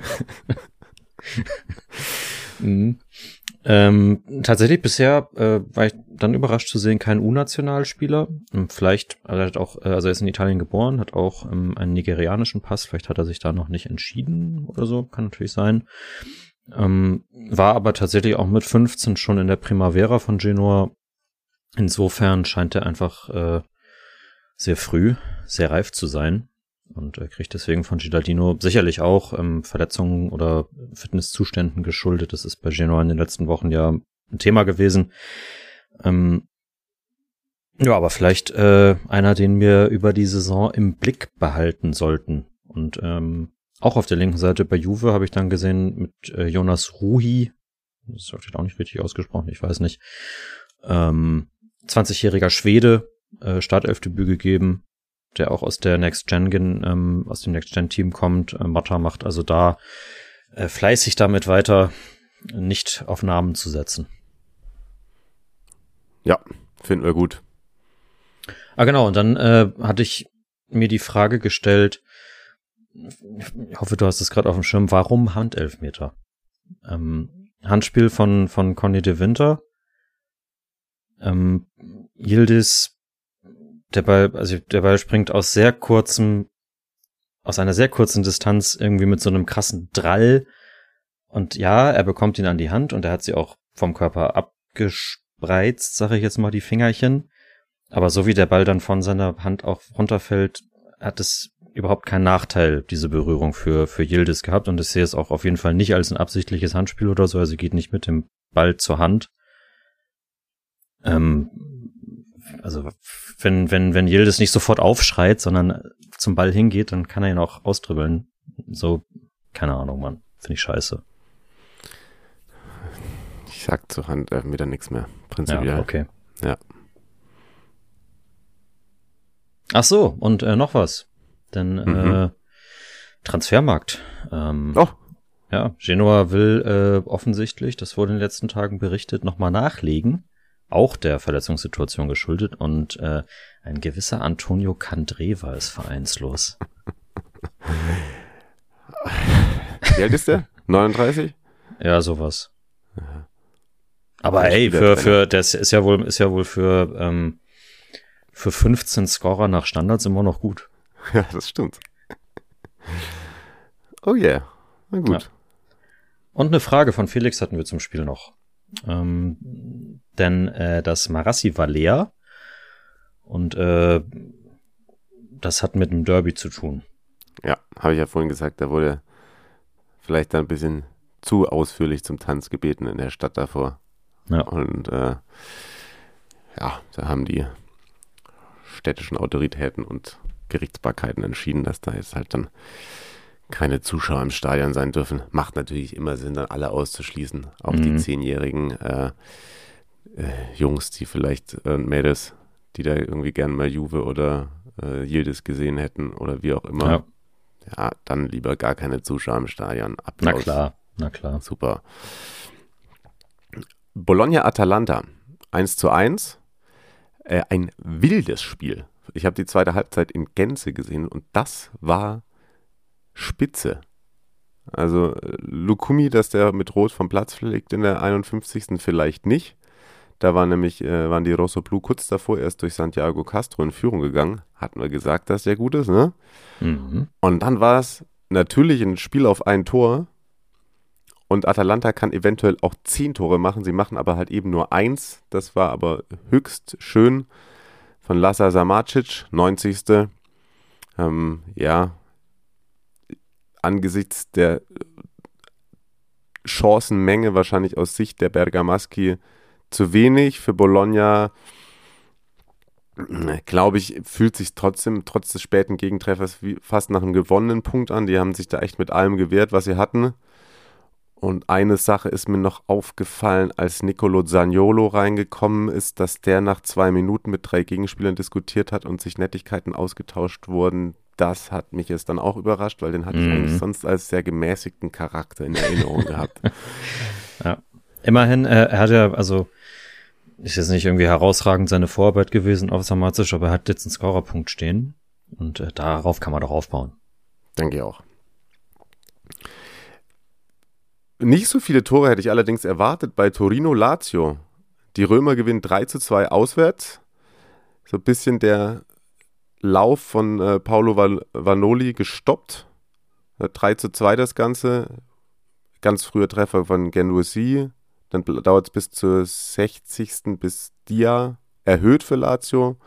mhm. ähm, tatsächlich bisher äh, war ich dann überrascht zu sehen, kein U-Nationalspieler. Vielleicht, also er hat auch, also er ist in Italien geboren, hat auch ähm, einen nigerianischen Pass, vielleicht hat er sich da noch nicht entschieden oder so, kann natürlich sein. Ähm, war aber tatsächlich auch mit fünfzehn schon in der Primavera von Genoa. Insofern scheint er einfach äh, sehr früh, sehr reif zu sein und äh, kriegt deswegen von Gilardino sicherlich auch ähm, Verletzungen oder Fitnesszuständen geschuldet. Das ist bei Genoa in den letzten Wochen ja ein Thema gewesen. Ähm, ja, aber vielleicht äh, einer, den wir über die Saison im Blick behalten sollten. Und ähm, auch auf der linken Seite bei Juve habe ich dann gesehen mit äh, Jonas Ruhi, das ist vielleicht auch nicht richtig ausgesprochen, ich weiß nicht, ähm, zwanzigjähriger Schwede, äh, Startelfdebüt gegeben, der auch aus der Next Gen, ähm, aus dem Next Gen Team kommt, äh, Matta macht also da äh, fleißig damit weiter, nicht auf Namen zu setzen. Ja, finden wir gut. Ah genau, und dann äh, hatte ich mir die Frage gestellt, ich hoffe, du hast es gerade auf dem Schirm, warum Handelfmeter? Ähm, Handspiel von von Conny de Winter. Ähm, Yildiz, der Ball, also der Ball springt aus sehr kurzem, aus einer sehr kurzen Distanz irgendwie mit so einem krassen Drall. Und ja, er bekommt ihn an die Hand und er hat sie auch vom Körper abgespreizt, sage ich jetzt mal, die Fingerchen. Aber so wie der Ball dann von seiner Hand auch runterfällt, hat es überhaupt keinen Nachteil, diese Berührung für für Yildiz gehabt. Und ich sehe es auch auf jeden Fall nicht als ein absichtliches Handspiel oder so. Also geht nicht mit dem Ball zur Hand. Ähm, also wenn, wenn, wenn Yildiz nicht sofort aufschreit, sondern zum Ball hingeht, dann kann er ihn auch ausdribbeln. So, keine Ahnung, Mann. Finde ich scheiße. Ich sag zur Hand äh, wieder nichts mehr. Prinzipiell. Ja, okay. Ja. Ach so, und äh, noch was. Denn Mhm. äh, Transfermarkt. Ähm, Oh, Ja, Genoa will äh, offensichtlich, das wurde in den letzten Tagen berichtet, nochmal nachlegen. Auch der Verletzungssituation geschuldet. Und äh, ein gewisser Antonio Candreva ist vereinslos. wie alt ist der? neununddreißig? Ja, sowas. Aber Ein ey, für, Spielertrainer. für, das ist ja wohl, ist ja wohl für, ähm, für fünfzehn Scorer nach Standards immer noch gut. Ja, das stimmt. Oh yeah. Na gut. Ja. Und eine Frage von Felix hatten wir zum Spiel noch. Ähm, denn äh, das Marassi war leer und äh, das hat mit dem Derby zu tun. Ja, habe ich ja vorhin gesagt, da wurde vielleicht dann ein bisschen zu ausführlich zum Tanz gebeten in der Stadt davor. Ja. Und äh, ja, da haben die städtischen Autoritäten und Gerichtsbarkeiten entschieden, dass da jetzt halt dann keine Zuschauer im Stadion sein dürfen. Macht natürlich immer Sinn, dann alle auszuschließen. Auch Mhm. die zehnjährigen äh, äh, Jungs, die vielleicht äh, Mädels, die da irgendwie gern mal Juve oder äh, Yildiz gesehen hätten oder wie auch immer. Ja. Ja, dann lieber gar keine Zuschauer im Stadion. Na Applaus. klar, na klar. Super. Bologna-Atalanta, eins zu eins. Äh, ein wildes Spiel. Ich habe die zweite Halbzeit in Gänze gesehen und das war spitze. Also äh, Lukumi, dass der mit Rot vom Platz fliegt in der einundfünfzigsten vielleicht nicht. Da war nämlich, äh, waren die Rosso Blu kurz davor erst durch Santiago Castro in Führung gegangen. Hatten wir gesagt, dass der gut ist, ne? Mhm. Und dann war es natürlich ein Spiel auf ein Tor. Und Atalanta kann eventuell auch zehn Tore machen. Sie machen aber halt eben nur eins. Das war aber höchst schön von Lazar Samacic, neunzigste Ähm, ja, angesichts der Chancenmenge wahrscheinlich aus Sicht der Bergamaschi zu wenig. Für Bologna, glaube ich, fühlt sich trotzdem, trotz des späten Gegentreffers, wie fast nach einem gewonnenen Punkt an. Die haben sich da echt mit allem gewehrt, was sie hatten. Und eine Sache ist mir noch aufgefallen, als Nicolo Zaniolo reingekommen ist, dass der nach zwei Minuten mit drei Gegenspielern diskutiert hat und sich Nettigkeiten ausgetauscht wurden. Das hat mich jetzt dann auch überrascht, weil den hatte ich Mhm. eigentlich sonst als sehr gemäßigten Charakter in Erinnerung gehabt. Ja. Immerhin, äh, er hat ja, also ist jetzt nicht irgendwie herausragend seine Vorarbeit gewesen auf Samacic, aber er hat jetzt einen Scorerpunkt stehen und äh, darauf kann man doch aufbauen. Denke ich auch. Nicht so viele Tore hätte ich allerdings erwartet bei Torino Lazio. Die Römer gewinnen drei zu zwei auswärts. So ein bisschen der Lauf von äh, Paolo Van- Vanoli gestoppt. Äh, drei zu zwei das Ganze. Ganz früher Treffer von Guendouzi. Dann dauert es bis zur sechzigsten bis Dia. Erhöht für Lazio.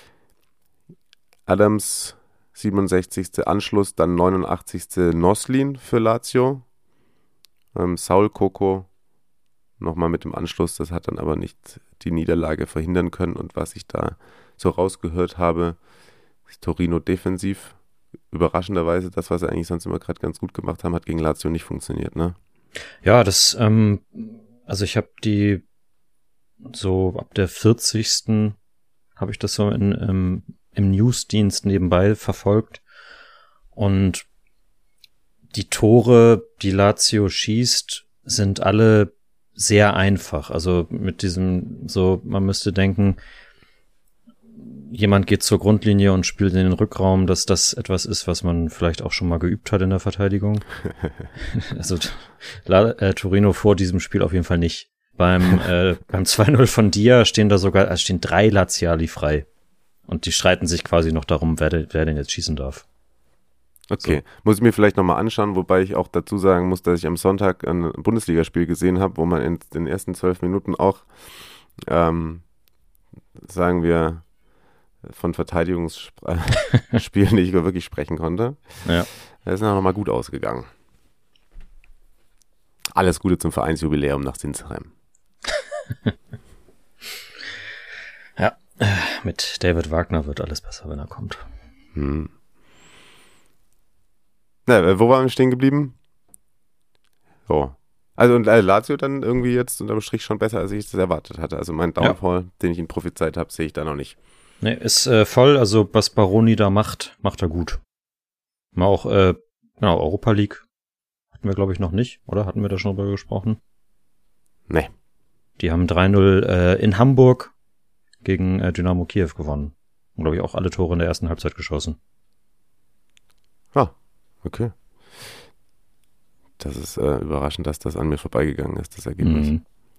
Adams siebenundsechzigste Anschluss, dann neunundachtzigste Noslin für Lazio. Ähm, Saul Coco nochmal mit dem Anschluss, das hat dann aber nicht die Niederlage verhindern können. Und was ich da so rausgehört habe, ist Torino defensiv überraschenderweise, das, was sie eigentlich sonst immer gerade ganz gut gemacht haben, hat gegen Lazio nicht funktioniert, ne? Ja, das, ähm, also ich habe die so ab der vierzigsten habe ich das so in, im, im Newsdienst nebenbei verfolgt und die Tore, die Lazio schießt, sind alle sehr einfach. Also mit diesem, so, man müsste denken, jemand geht zur Grundlinie und spielt in den Rückraum, dass das etwas ist, was man vielleicht auch schon mal geübt hat in der Verteidigung. Also La, äh, Torino vor diesem Spiel auf jeden Fall nicht. Beim, äh, beim zwei null von Dia stehen da sogar, also stehen drei Laziali frei. Und die streiten sich quasi noch darum, wer, de, wer denn jetzt schießen darf. Okay, so. Muss ich mir vielleicht nochmal anschauen, wobei ich auch dazu sagen muss, dass ich am Sonntag ein Bundesligaspiel gesehen habe, wo man in den ersten zwölf Minuten auch, ähm, sagen wir, von Verteidigungsspielen nicht wirklich sprechen konnte. Ja. Das ist nochmal gut ausgegangen. Alles Gute zum Vereinsjubiläum nach Sinsheim. Ja, Mit David Wagner wird alles besser, wenn er kommt. Hm. Na, wo waren wir stehen geblieben? So. Also und äh, Lazio dann irgendwie jetzt unterm Strich schon besser, als ich das erwartet hatte. Also mein Downfall, ja. den ich Ihnen prophezeit habe, sehe ich da noch nicht. Nee, ist äh, voll. Also was Baroni da macht, macht er gut. Mal auch, äh, genau, Europa League hatten wir, glaube ich, noch nicht, oder? Hatten wir da schon drüber gesprochen? Nee. Die haben drei null äh, in Hamburg gegen äh, Dynamo Kiew gewonnen. Und, glaube ich, auch alle Tore in der ersten Halbzeit geschossen. Ah, okay. Das ist äh, überraschend, dass das an mir vorbeigegangen ist, das Ergebnis.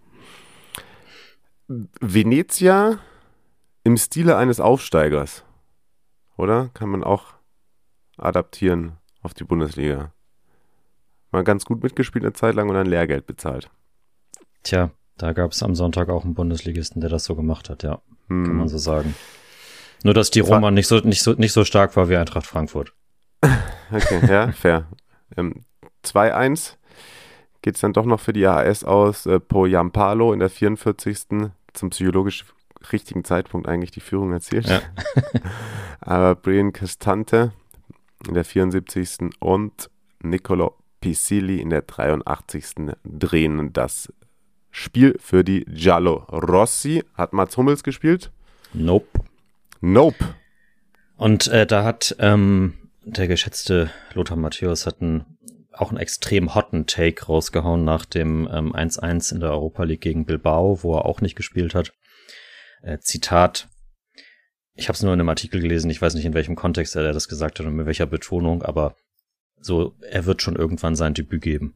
Mhm. Venezia im Stile eines Aufsteigers, oder? Kann man auch adaptieren auf die Bundesliga. Mal ganz gut mitgespielt eine Zeit lang und dann Lehrgeld bezahlt. Tja, da gab es am Sonntag auch einen Bundesligisten, der das so gemacht hat, ja. Hm. Kann man so sagen. Nur, dass die Roma nicht so, nicht so, nicht so stark war wie Eintracht Frankfurt. Okay, ja, fair. Ähm, zwei eins geht es dann doch noch für die A H S aus. Äh, Poyampalo in der vierundvierzigsten zum psychologisch richtigen Zeitpunkt eigentlich die Führung erzielt. Ja. Aber Brian Castante in der vierundsiebzigsten und Niccolò Pisilli in der dreiundachtzigsten drehen das Spiel für die Giallo Rossi. Hat Mats Hummels gespielt? Nope. Nope. Und äh, da hat ähm, der geschätzte Lothar Matthäus hat einen, auch einen extrem hotten Take rausgehauen nach dem ähm, eins eins in der Europa League gegen Bilbao, wo er auch nicht gespielt hat. Äh, Zitat, ich habe es nur in einem Artikel gelesen, ich weiß nicht, in welchem Kontext er das gesagt hat und mit welcher Betonung, aber so, er wird schon irgendwann sein Debüt geben.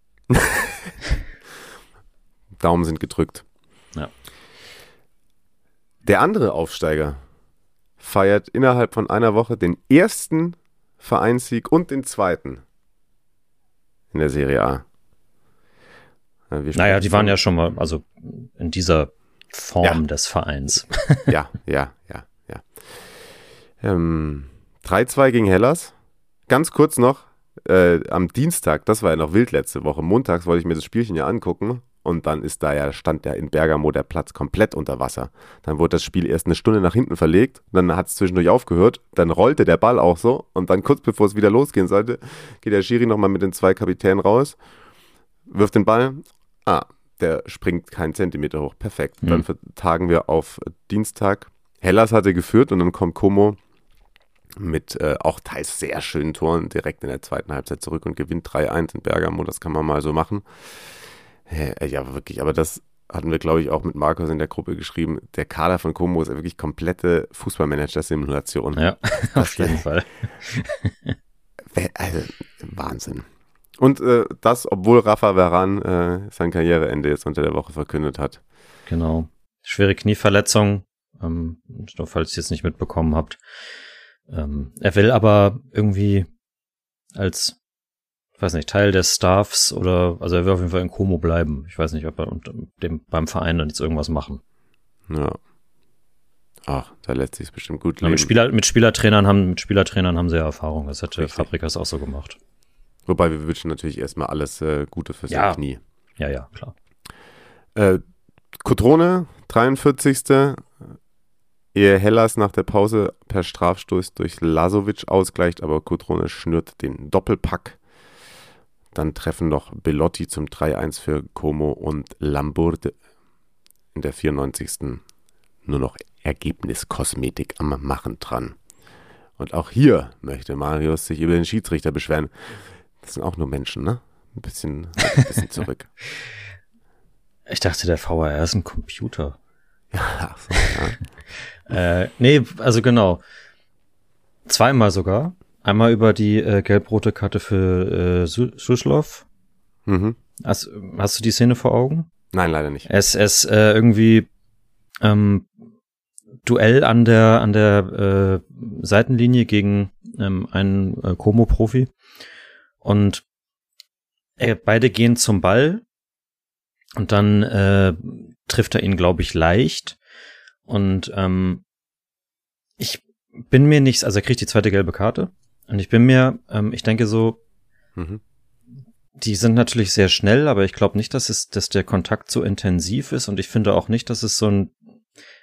Daumen sind gedrückt. Ja. Der andere Aufsteiger feiert innerhalb von einer Woche den ersten Vereinssieg und den zweiten in der Serie A. Ja, naja, die waren ja schon mal, also in dieser Form ja. des Vereins. Ja, ja, ja, ja. Ähm, drei zwei gegen Hellas. Ganz kurz noch, äh, am Dienstag, das war ja noch wild letzte Woche, montags wollte ich mir das Spielchen ja angucken und dann ist da ja, stand ja in Bergamo der Platz komplett unter Wasser. Dann wurde das Spiel erst eine Stunde nach hinten verlegt, dann hat es zwischendurch aufgehört, dann rollte der Ball auch so und dann kurz bevor es wieder losgehen sollte, geht der Schiri nochmal mit den zwei Kapitänen raus, wirft den Ball, ah, der springt keinen Zentimeter hoch, perfekt. Mhm. Dann vertagen wir auf Dienstag. Hellas hatte geführt und dann kommt Como mit äh, auch teils sehr schönen Toren direkt in der zweiten Halbzeit zurück und gewinnt drei eins in Bergamo. Das kann man mal so machen. Äh, ja, wirklich. Aber das hatten wir, glaube ich, auch mit Markus in der Gruppe geschrieben. Der Kader von Como ist wirklich komplette Fußballmanager-Simulation. Ja, auf jeden Fall. Also, Wahnsinn. Und äh, das, obwohl Rafa Varane äh, sein Karriereende jetzt unter der Woche verkündet hat. Genau. Schwere Knieverletzung, ähm, falls ihr es nicht mitbekommen habt. Ähm, er will aber irgendwie als, ich weiß nicht, Teil des Staffs oder, also er will auf jeden Fall in Como bleiben. Ich weiß nicht, ob er und dem beim Verein dann jetzt irgendwas machen. Ja. Ach, da lässt sich es bestimmt gut leben. Ja, mit, Spieler, mit Spielertrainern haben, mit Spielertrainern haben sie ja Erfahrung. Das hätte Richtig. Fabregas auch so gemacht. Wobei wir wünschen natürlich erstmal alles äh, Gute für sein ja. Knie. Ja, ja, klar. Äh, Cotrone, dreiundvierzigste Ehe Hellas nach der Pause per Strafstoß durch Lazovic ausgleicht, aber Cotrone schnürt den Doppelpack. Dann treffen noch Belotti zum drei eins für Como und Lambourde in der vierundneunzigsten nur noch Ergebniskosmetik am Machen dran. Und auch hier möchte Marius sich über den Schiedsrichter beschweren. Das sind auch nur Menschen, ne? Ein bisschen, ein bisschen zurück. Ich dachte, der V A R ist ein Computer. Ja, ach so, ja. äh, nee, also genau. Zweimal sogar. Einmal über die äh, gelb-rote Karte für äh, Suslov. Mhm. Hast, hast du die Szene vor Augen? Nein, leider nicht. Es ist äh, irgendwie ähm, Duell an der an der äh, Seitenlinie gegen ähm, einen äh, Como-Profi. Und äh, beide gehen zum Ball und dann äh, trifft er ihn, glaube ich, leicht. Und ähm, ich bin mir nicht, also er kriegt die zweite gelbe Karte. Und ich bin mir, ähm, ich denke so, mhm. die sind natürlich sehr schnell, aber ich glaube nicht, dass es, dass der Kontakt so intensiv ist. Und ich finde auch nicht, dass es so ein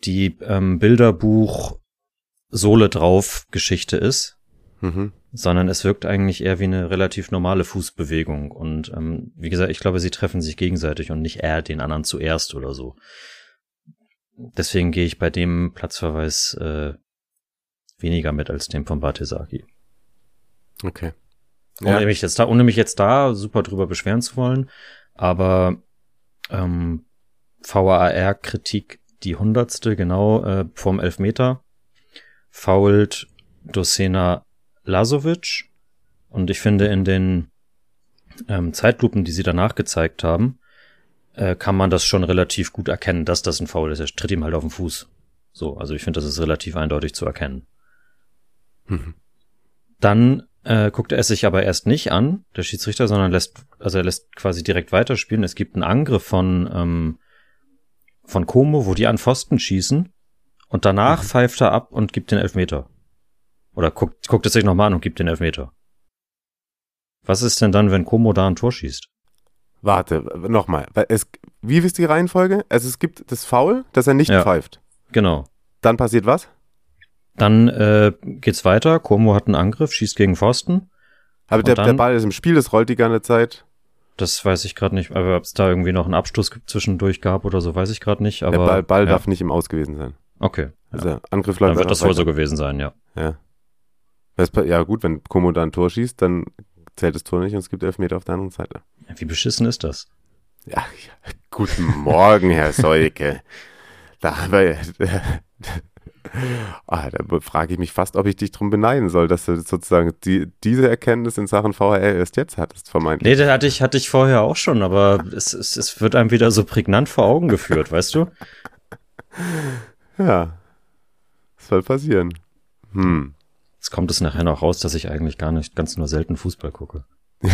die ähm, Bilderbuch-Sohle drauf Geschichte ist, Mhm. sondern es wirkt eigentlich eher wie eine relativ normale Fußbewegung. Und ähm, wie gesagt, ich glaube, sie treffen sich gegenseitig und nicht er den anderen zuerst oder so. Deswegen gehe ich bei dem Platzverweis äh, weniger mit als dem von Bartesaki. Okay. Ohne, Ja. mich jetzt da, ohne mich jetzt da super drüber beschweren zu wollen, aber ähm, V A R-Kritik die hundertste, genau äh, vorm Elfmeter, foult Dosena Lazovic, und ich finde, in den ähm, Zeitlupen, die sie danach gezeigt haben, äh, kann man das schon relativ gut erkennen, dass das ein Foul ist. Er tritt ihm halt auf den Fuß. So, also ich finde, das ist relativ eindeutig zu erkennen. Mhm. Dann äh, guckt er es sich aber erst nicht an, der Schiedsrichter, sondern lässt, also er lässt quasi direkt weiterspielen. Es gibt einen Angriff von ähm, von Como, wo die an Pfosten schießen, und danach Mhm. pfeift er ab und gibt den Elfmeter. Oder guckt, guckt es sich nochmal an und gibt den Elfmeter. Was ist denn dann, wenn Como da ein Tor schießt? Warte, nochmal. Es, wie ist die Reihenfolge? Also es gibt das Foul, dass er nicht Ja. pfeift. Genau. Dann passiert was? Dann äh, geht's weiter. Como hat einen Angriff, schießt gegen Pfosten. Aber Und der, dann- der Ball ist im Spiel, das rollt die ganze Zeit. Das weiß ich gerade nicht. Aber ob es da irgendwie noch einen Abstoß zwischendurch gab oder so, weiß ich gerade nicht. Aber der Ball, Ball ja. darf nicht im Aus gewesen sein. Okay. Also Ja. Angriff Dann läuft wird das einfach wohl so weiter. gewesen sein, ja. Ja. Das, ja gut, wenn Como da ein Tor schießt, dann zählt das Tor nicht und es gibt Elfmeter auf der anderen Seite. Wie beschissen ist das? Ja, ja. Guten Morgen, Herr Solke. Da haben wir, ah, da frage ich mich fast, ob ich dich drum beneiden soll, dass du sozusagen die, diese Erkenntnis in Sachen V H R erst jetzt hattest, vermeintlich. Nee, das hatte ich, hatte ich vorher auch schon, aber es, es, es wird einem wieder so prägnant vor Augen geführt, weißt du? Ja, das soll passieren. Hm. Jetzt kommt es nachher noch raus, dass ich eigentlich gar nicht ganz nur selten Fußball gucke.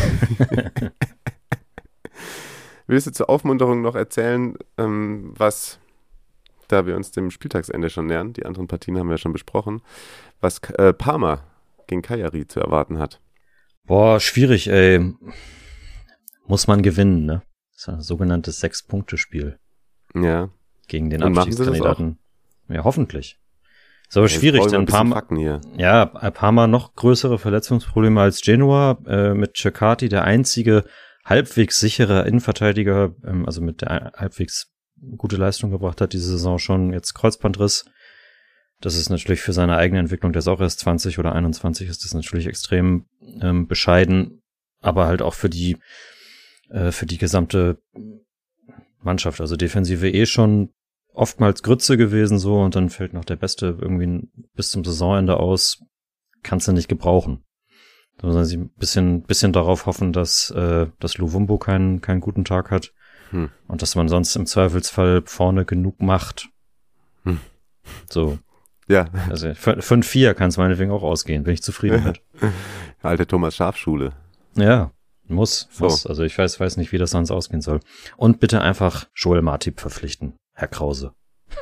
Willst du zur Aufmunterung noch erzählen, ähm, was, da wir uns dem Spieltagsende schon nähern, die anderen Partien haben wir ja schon besprochen, was äh, Parma gegen Cagliari zu erwarten hat? Boah, schwierig, ey. Muss man gewinnen, ne? Das ist ein sogenanntes Sechs-Punkte-Spiel Ja. gegen den Und machen sie das Abstiegskandidaten. Ja, hoffentlich. Ist aber Jetzt schwierig, brauche ich mal denn ein bisschen Parma, Fakten hier. ja, Parma noch größere Verletzungsprobleme als Genua, äh, mit Ceccati, der einzige halbwegs sichere Innenverteidiger, ähm, also mit der halbwegs gute Leistung gebracht hat diese Saison schon, jetzt Kreuzbandriss. Das ist natürlich für seine eigene Entwicklung, der ist auch erst zwanzig oder einundzwanzig, ist das natürlich extrem ähm, bescheiden, aber halt auch für die äh, für die gesamte Mannschaft, also Defensive eh schon oftmals Grütze gewesen so, und dann fällt noch der Beste irgendwie bis zum Saisonende aus, kannst du nicht gebrauchen. Da muss man sich ein bisschen, bisschen darauf hoffen, dass, äh, dass Luvumbo keinen, keinen guten Tag hat. Hm. Und dass man sonst im Zweifelsfall vorne genug macht. Hm. So. Ja, Also fünf vier kann es meinetwegen auch ausgehen, bin ich zufrieden mit. alte Thomas Schaf-Schule. Ja, muss, So. muss. Also ich weiß, weiß nicht, wie das sonst ausgehen soll. Und bitte einfach Joel Matip verpflichten, Herr Krause.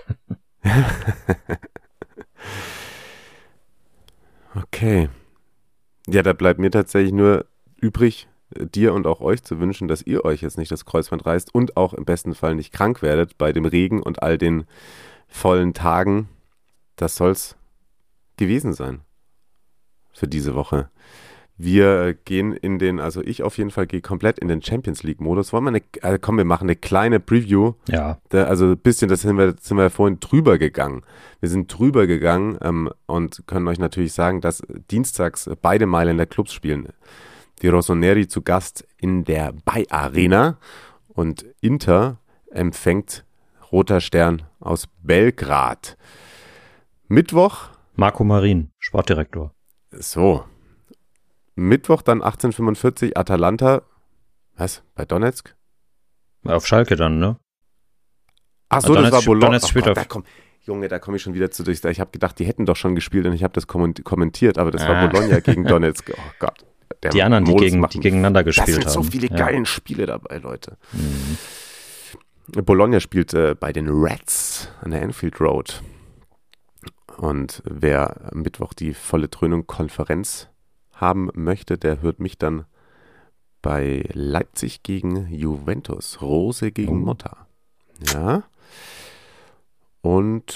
Okay. Ja, da bleibt mir tatsächlich nur übrig, dir und auch euch zu wünschen, dass ihr euch jetzt nicht das Kreuzband reißt und auch im besten Fall nicht krank werdet bei dem Regen und all den vollen Tagen. Das soll's gewesen sein für diese Woche. Wir gehen in den, also ich auf jeden Fall gehe komplett in den Champions League-Modus. Wollen wir eine, also komm, wir machen eine kleine Preview. Ja. Da, also ein bisschen, das sind wir, sind wir vorhin drüber gegangen. Wir sind drüber gegangen ähm, und können euch natürlich sagen, dass dienstags beide Mailänder Clubs spielen. Die Rossoneri zu Gast in der Bay Arena und Inter empfängt Roter Stern aus Belgrad. Mittwoch, Marco Marin, Sportdirektor. so, Mittwoch dann achtzehn Uhr fünfundvierzig Atalanta, was, bei Donetsk? Auf Schalke dann, ne? Ach so, Donetsk- das war Bologna. Donetsk Oh spielt Gott, auf- da komm, Junge, da komme ich schon wieder zu durch. Ich habe gedacht, die hätten doch schon gespielt und ich habe das komment- kommentiert, aber das war Ah. Bologna gegen Donetsk. Oh Gott. Der Die anderen, die, Modus gegen, macht die mich- gegeneinander Das gespielt sind haben. so viele Ja. geile Spiele dabei, Leute. Mhm. Bologna spielt äh, bei den Reds an der Anfield Road. Und wer am Mittwoch die volle Dröhnung Konferenz haben möchte, der hört mich dann bei Leipzig gegen Juventus. Rose gegen Oh. Motta. Ja. Und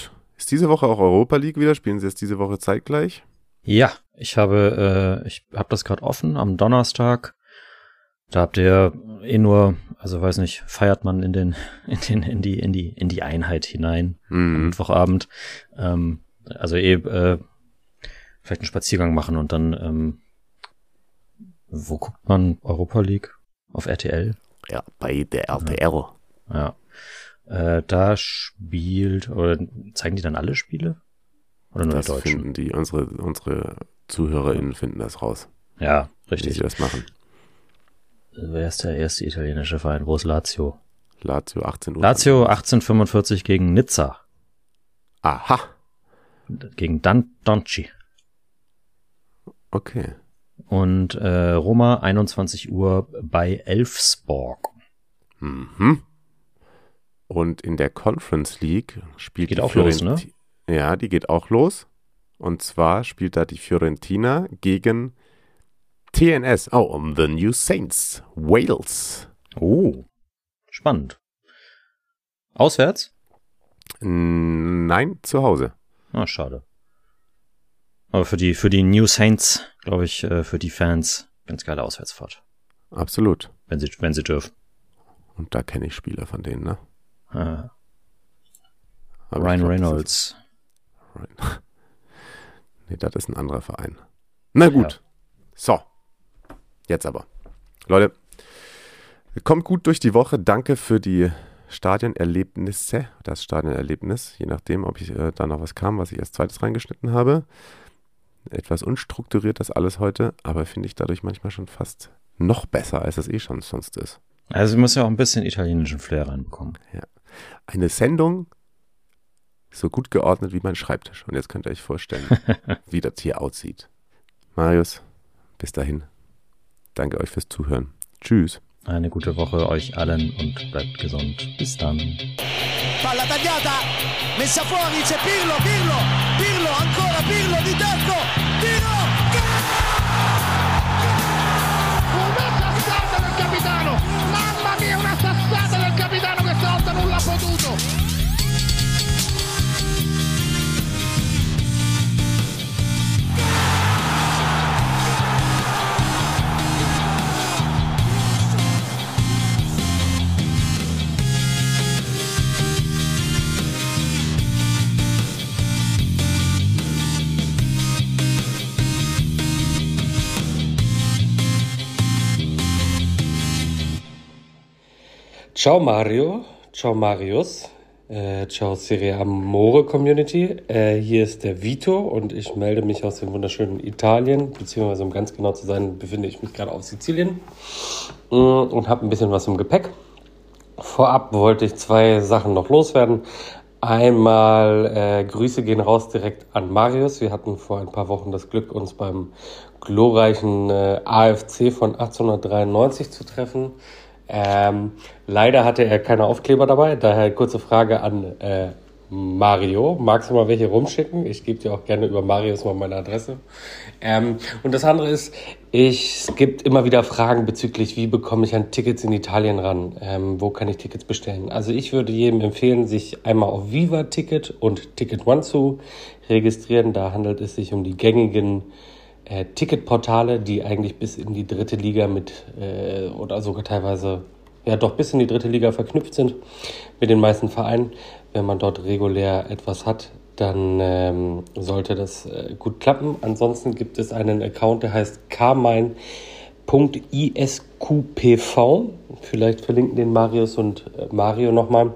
Ist diese Woche auch Europa League wieder? Spielen sie jetzt diese Woche zeitgleich? Ja, ich habe, äh, ich habe das gerade offen am Donnerstag. Da habt ihr eh nur, also weiß nicht, feiert man in den, in den, in die, in die, in die Einheit hinein Mhm. am Mittwochabend. Ähm, also eh, äh, vielleicht einen Spaziergang machen und dann, ähm, wo guckt man Europa League? Auf R T L? Ja, bei der R T L. Ja. Äh, da spielt, oder zeigen die dann alle Spiele? Oder nur Das die Deutschen? finden die, unsere, unsere ZuhörerInnen finden das raus, Ja, wie richtig. sie das machen. Wer ist der erste italienische Verein? Wo ist Lazio? Lazio achtzehn Uhr. Lazio achtzehnhundertfünfundvierzig gegen Nizza. Aha, Gegen Dan Donci. okay. Und äh, Roma einundzwanzig Uhr bei Elfsborg. Mhm. Und in der Conference League spielt Geht die auch los, ne? Fiorenti- Ja, die geht auch los. Und zwar spielt da die Fiorentina gegen T N S. Oh, um the New Saints. Wales. Oh, spannend. Auswärts? N- Nein, zu Hause. Ah, schade. Aber für die, für die New Saints, glaube ich, äh, für die Fans, ganz geile Auswärtsfahrt. Absolut. Wenn sie, wenn sie dürfen. Und da kenne ich Spieler von denen, ne? Äh, Aber ich Ryan glaub, das Reynolds. ist- Ryan. Nee, das ist ein anderer Verein. Na gut. So. Jetzt aber. Leute, kommt gut durch die Woche. Danke für die Stadionerlebnisse. Das Stadionerlebnis. Je nachdem, ob ich äh, da noch was kam, was ich als zweites reingeschnitten habe. Etwas unstrukturiert das alles heute, aber finde ich dadurch manchmal schon fast noch besser, als es eh schon sonst ist. Also, wir müssen ja auch ein bisschen italienischen Flair reinbekommen. Eine Sendung so gut geordnet wie mein Schreibtisch. Und jetzt könnt ihr euch vorstellen, wie das hier aussieht. Marius, bis dahin. Danke euch fürs Zuhören. Tschüss. Eine gute Woche euch allen und bleibt gesund. Bis dann. Palla tagliata, messa fuori, c'è Pirlo, Pirlo, Pirlo, ancora Pirlo di tacco, tiro, Una sassata del capitano! Mamma mia, una sassata del capitano che stavolta non l'ha potuto! Ciao Mario, ciao Marius, äh, ciao Serie Amore Community. Äh, hier ist der Vito und ich melde mich aus dem wunderschönen Italien, beziehungsweise um ganz genau zu sein, befinde ich mich gerade auf Sizilien äh, und habe ein bisschen was im Gepäck. Vorab wollte ich zwei Sachen noch loswerden. Einmal äh, Grüße gehen raus direkt an Marius. Wir hatten vor ein paar Wochen das Glück, uns beim glorreichen äh, A F C von achtzehnhundertdreiundneunzig zu treffen. Ähm, leider hatte er keine Aufkleber dabei, daher kurze Frage an äh, Mario. Magst du mal welche rumschicken? Ich gebe dir auch gerne über Marius mal meine Adresse. Ähm, und das andere ist, ich, es gibt immer wieder Fragen bezüglich, wie bekomme ich an Tickets in Italien ran? Ähm, wo kann ich Tickets bestellen? Also ich würde jedem empfehlen, sich einmal auf Viva Ticket und Ticket One zu registrieren. Da handelt es sich um die gängigen Äh, Ticketportale, die eigentlich bis in die dritte Liga mit äh, oder sogar teilweise ja doch bis in die dritte Liga verknüpft sind mit den meisten Vereinen. Wenn man dort regulär etwas hat, dann ähm, sollte das äh, gut klappen. Ansonsten gibt es einen Account, der heißt carmine punkt i s q p v. Vielleicht verlinken den Marius und äh, Mario nochmal.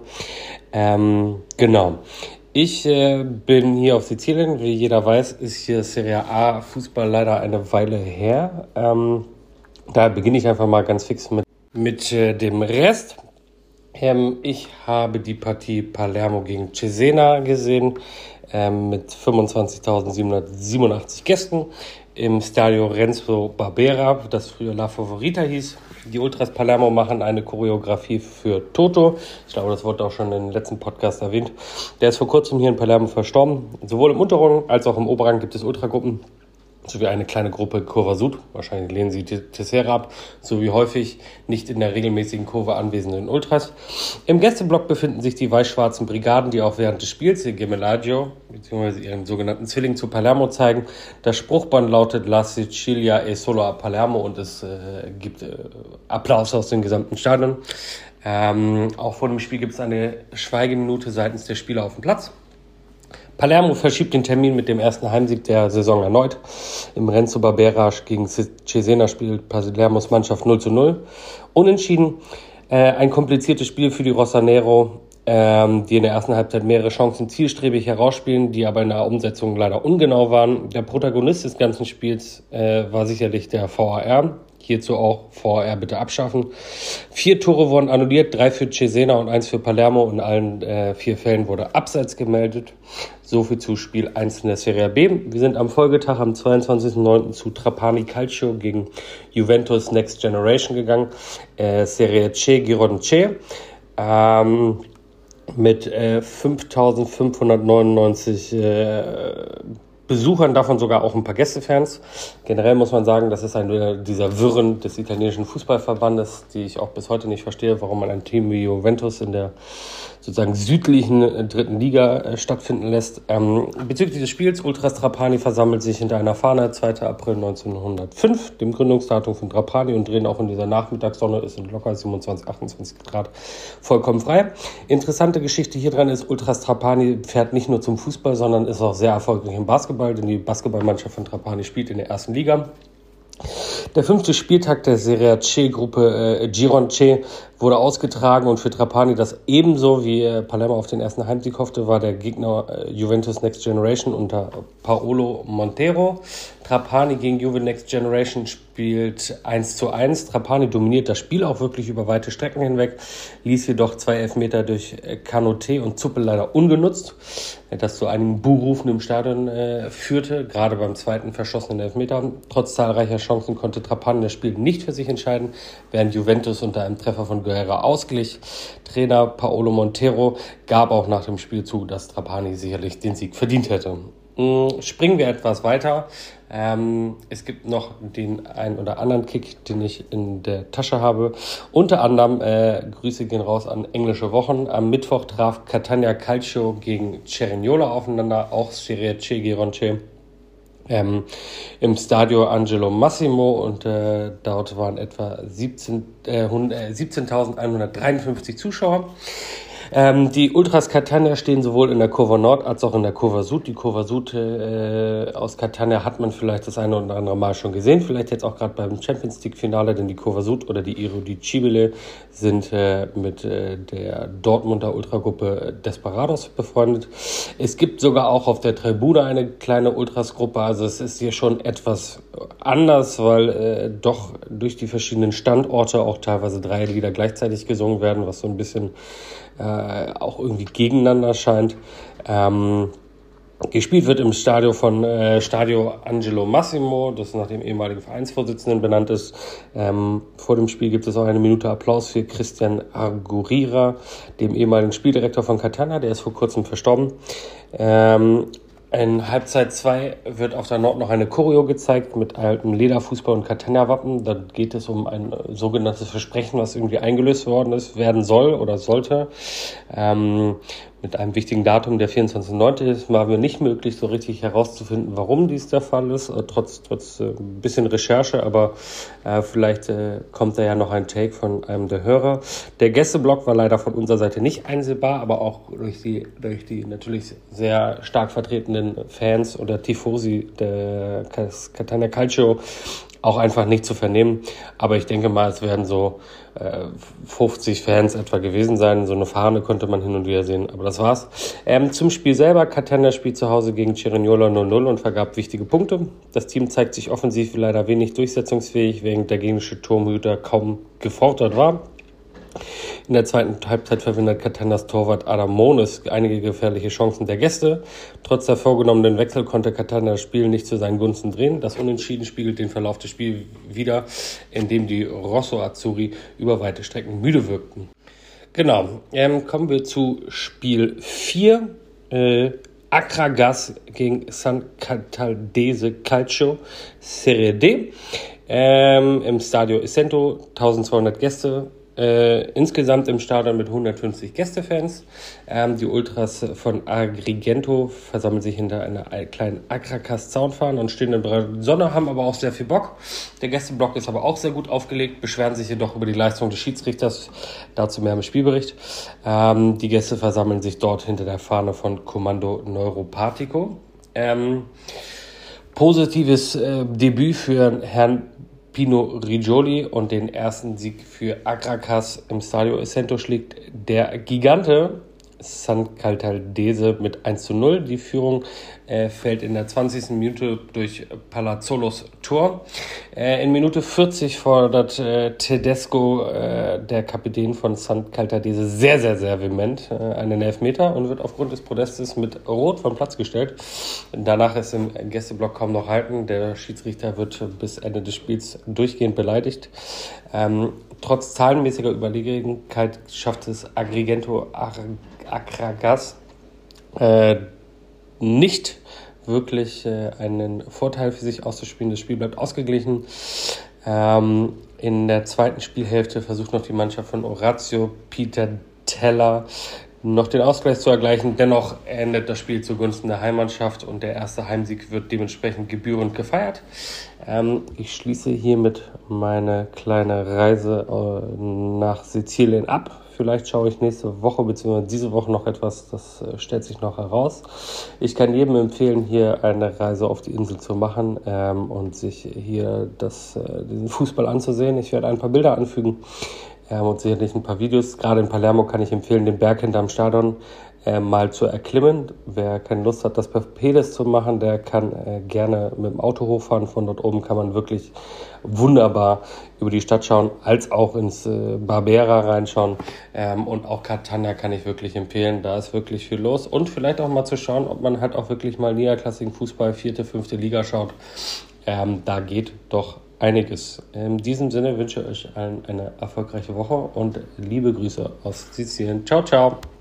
Ähm, genau. Ich äh, bin hier auf Sizilien. Wie jeder weiß, ist hier Serie A Fußball leider eine Weile her. Ähm, da beginne ich einfach mal ganz fix mit, mit äh, dem Rest. Ähm, ich habe die Partie Palermo gegen Cesena gesehen ähm, mit fünfundzwanzigtausendsiebenhundertsiebenundachtzig Gästen im Stadio Renzo Barbera, das früher La Favorita hieß. Die Ultras Palermo machen eine Choreografie für Toto. Ich glaube, das wurde auch schon im letzten Podcast erwähnt. Der ist vor kurzem hier in Palermo verstorben. Sowohl im Unterrang als auch im Oberrang gibt es Ultragruppen. sowie eine kleine Gruppe Curva Sud, wahrscheinlich lehnen sie Tessera ab, sowie häufig nicht in der regelmäßigen Kurve anwesenden Ultras. Im Gästeblock befinden sich die weiß-schwarzen Brigaden, die auch während des Spiels ihr Gemellaggio bzw. ihren sogenannten Zwilling zu Palermo zeigen. Das Spruchband lautet La Sicilia e solo a Palermo und es äh, gibt äh, Applaus aus dem gesamten Stadion. Ähm, auch vor dem Spiel gibt es eine Schweigeminute seitens der Spieler auf dem Platz. Palermo verschiebt den Termin mit dem ersten Heimsieg der Saison erneut. Im Renzo Barbera gegen Cesena spielt Palermos Mannschaft null zu null. Unentschieden. Äh, ein kompliziertes Spiel für die Rossonero, ähm, die in der ersten Halbzeit mehrere Chancen zielstrebig herausspielen, die aber in der Umsetzung leider ungenau waren. Der Protagonist des ganzen Spiels äh, war sicherlich der V A R. Hierzu auch V A R bitte abschaffen. Vier Tore wurden annulliert, drei für Cesena und eins für Palermo. In allen äh, vier Fällen wurde Abseits gemeldet. So viel zu Spiel eins in der Serie B. Wir sind am Folgetag am zweiundzwanzigsten neunten zu Trapani Calcio gegen Juventus Next Generation gegangen. Äh, Serie C Girone C. Ähm, mit äh, fünftausendfünfhundertneunundneunzig äh, Besuchern, davon sogar auch ein paar Gästefans. Generell muss man sagen, das ist eine dieser Wirren des italienischen Fußballverbandes, die ich auch bis heute nicht verstehe, warum man ein Team wie Juventus in der sozusagen südlichen äh, dritten Liga äh, stattfinden lässt. Ähm, bezüglich des Spiels, Ultras Trapani versammelt sich hinter einer Fahne, zweiter April neunzehnhundertfünf, dem Gründungsdatum von Trapani, und drehen auch in dieser Nachmittagssonne, ist in locker siebenundzwanzig, achtundzwanzig Grad vollkommen frei. Interessante Geschichte hier dran ist, Ultras Trapani fährt nicht nur zum Fußball, sondern ist auch sehr erfolgreich im Basketball, denn die Basketballmannschaft von Trapani spielt in der ersten Liga. Der fünfte Spieltag der Serie C-Gruppe äh, Girone C wurde ausgetragen, und für Trapani, das ebenso wie äh, Palermo auf den ersten Heimsieg hoffte, war der Gegner äh, Juventus Next Generation unter Paolo Montero. Trapani gegen Juve Next Generation spielt eins zu eins. Trapani dominiert das Spiel auch wirklich über weite Strecken hinweg, ließ jedoch zwei Elfmeter durch äh, Canoté und Zuppel leider ungenutzt, äh, das zu einigen Buhrufen im Stadion äh, führte, gerade beim zweiten verschossenen Elfmeter. Trotz zahlreicher Chancen konnte Trapani das Spiel nicht für sich entscheiden, während Juventus unter einem Treffer von Guerra ausglich. Trainer Paolo Montero gab auch nach dem Spiel zu, dass Trapani sicherlich den Sieg verdient hätte. Springen wir etwas weiter. Ähm, es gibt noch den einen oder anderen Kick, den ich in der Tasche habe. Unter anderem, äh, Grüße gehen raus an englische Wochen. Am Mittwoch traf Catania Calcio gegen Cerignola aufeinander, auch Serie C Girone C. Ähm, im Stadio Angelo Massimo, und äh, dort waren etwa siebzehntausendeinhundertdreiundfünfzig Zuschauer. Ähm, die Ultras Catania stehen sowohl in der Curva Nord als auch in der Curva Sud. Die Curva Sud äh, aus Catania hat man vielleicht das eine oder andere Mal schon gesehen, vielleicht jetzt auch gerade beim Champions League Finale, denn die Curva Sud oder die Irrodicibile sind äh, mit äh, der Dortmunder Ultragruppe Desperados befreundet. Es gibt sogar auch auf der Tribüne eine kleine Ultras-Gruppe, also es ist hier schon etwas anders, weil äh, doch durch die verschiedenen Standorte auch teilweise drei Lieder gleichzeitig gesungen werden, was so ein bisschen Äh, auch irgendwie gegeneinander scheint. Ähm, gespielt wird im Stadio von äh, Stadio Angelo Massimo, das nach dem ehemaligen Vereinsvorsitzenden benannt ist. Ähm, vor dem Spiel gibt es auch eine Minute Applaus für Christian Argurira, dem ehemaligen Spieldirektor von Catania, der ist vor kurzem verstorben. Ähm, In Halbzeit zwei wird auf der Nord noch eine Choreo gezeigt mit altem Lederfußball und Catania-Wappen. Da geht es um ein sogenanntes Versprechen, was irgendwie eingelöst worden ist, werden soll oder sollte. Ähm, mit einem wichtigen Datum, der vierundzwanzigsten neunten ist, war mir nicht möglich, so richtig herauszufinden, warum dies der Fall ist, trotz trotz äh, ein bisschen Recherche, aber äh, vielleicht äh, kommt da ja noch ein Take von einem der Hörer. Der Gästeblock war leider von unserer Seite nicht einsehbar, aber auch durch die durch die natürlich sehr stark vertretenen Fans oder Tifosi der Catania Calcio auch einfach nicht zu vernehmen. Aber ich denke mal, es werden so äh, fünfzig Fans etwa gewesen sein. So eine Fahne konnte man hin und wieder sehen, aber das war's. Ähm, zum Spiel selber. Catania spielt zu Hause gegen Cerignola null null und vergab wichtige Punkte. Das Team zeigt sich offensiv leider wenig durchsetzungsfähig, während der gegnerische Torhüter kaum gefordert war. In der zweiten Halbzeit verwendet Catanias Torwart Adamones einige gefährliche Chancen der Gäste. Trotz der vorgenommenen Wechsel konnte Catania das Spiel nicht zu seinen Gunsten drehen. Das Unentschieden spiegelt den Verlauf des Spiels wider, in dem die Rosso Azzurri über weite Strecken müde wirkten. Genau, ähm, kommen wir zu Spiel vier. Äh, Akragas gegen San Caltaldese Calcio Serie D ähm, im Stadio Isento, tausendzweihundert Gäste. Äh, insgesamt im Stadion mit hundertfünfzig Gästefans. Ähm, die Ultras von Agrigento versammeln sich hinter einer kleinen Akragas-Zaunfahne und stehen in der Sonne, haben aber auch sehr viel Bock. Der Gästeblock ist aber auch sehr gut aufgelegt, beschweren sich jedoch über die Leistung des Schiedsrichters. Dazu mehr im Spielbericht. Ähm, die Gäste versammeln sich dort hinter der Fahne von Comando Neuropathico. Ähm, positives äh, Debüt für Herrn Pino Rigioli und den ersten Sieg für Akragas im Stadio Isento schlägt der Gigante San Caltaldese mit eins zu null. Die Führung äh, fällt in der zwanzigsten Minute durch Palazzolos Tor. Äh, in Minute vierzig fordert äh, Tedesco, äh, der Kapitän von San Caltaldese, sehr, sehr, sehr vehement äh, einen Elfmeter und wird aufgrund des Podestes mit Rot vom Platz gestellt. Danach ist im Gästeblock kaum noch halten. Der Schiedsrichter wird bis Ende des Spiels durchgehend beleidigt. Ähm, trotz zahlenmäßiger Überlegenheit schafft es Agrigento Akragas äh, nicht wirklich äh, einen Vorteil für sich auszuspielen. Das Spiel bleibt ausgeglichen. Ähm, in der zweiten Spielhälfte versucht noch die Mannschaft von Orazio Pitatella noch den Ausgleich zu ergleichen. Dennoch endet das Spiel zugunsten der Heimmannschaft und der erste Heimsieg wird dementsprechend gebührend gefeiert. Ähm, ich schließe hiermit meine kleine Reise äh, nach Sizilien ab. Vielleicht schaue ich nächste Woche bzw. diese Woche noch etwas, das äh, stellt sich noch heraus. Ich kann jedem empfehlen, hier eine Reise auf die Insel zu machen ähm, und sich hier das, äh, diesen Fußball anzusehen. Ich werde ein paar Bilder anfügen ähm, und sicherlich ein paar Videos. Gerade in Palermo kann ich empfehlen, den Berg hinterm Stadion äh, mal zu erklimmen. Wer keine Lust hat, das per Pedis zu machen, der kann äh, gerne mit dem Auto hochfahren. Von dort oben kann man wirklich wunderbar über die Stadt schauen, als auch ins äh, Barbera reinschauen. Ähm, und auch Catania kann ich wirklich empfehlen. Da ist wirklich viel los. Und vielleicht auch mal zu schauen, ob man halt auch wirklich mal niederklassigen Fußball, vierte, fünfte Liga schaut. Ähm, da geht doch einiges. In diesem Sinne wünsche ich euch allen eine erfolgreiche Woche und liebe Grüße aus Sizilien. Ciao, ciao.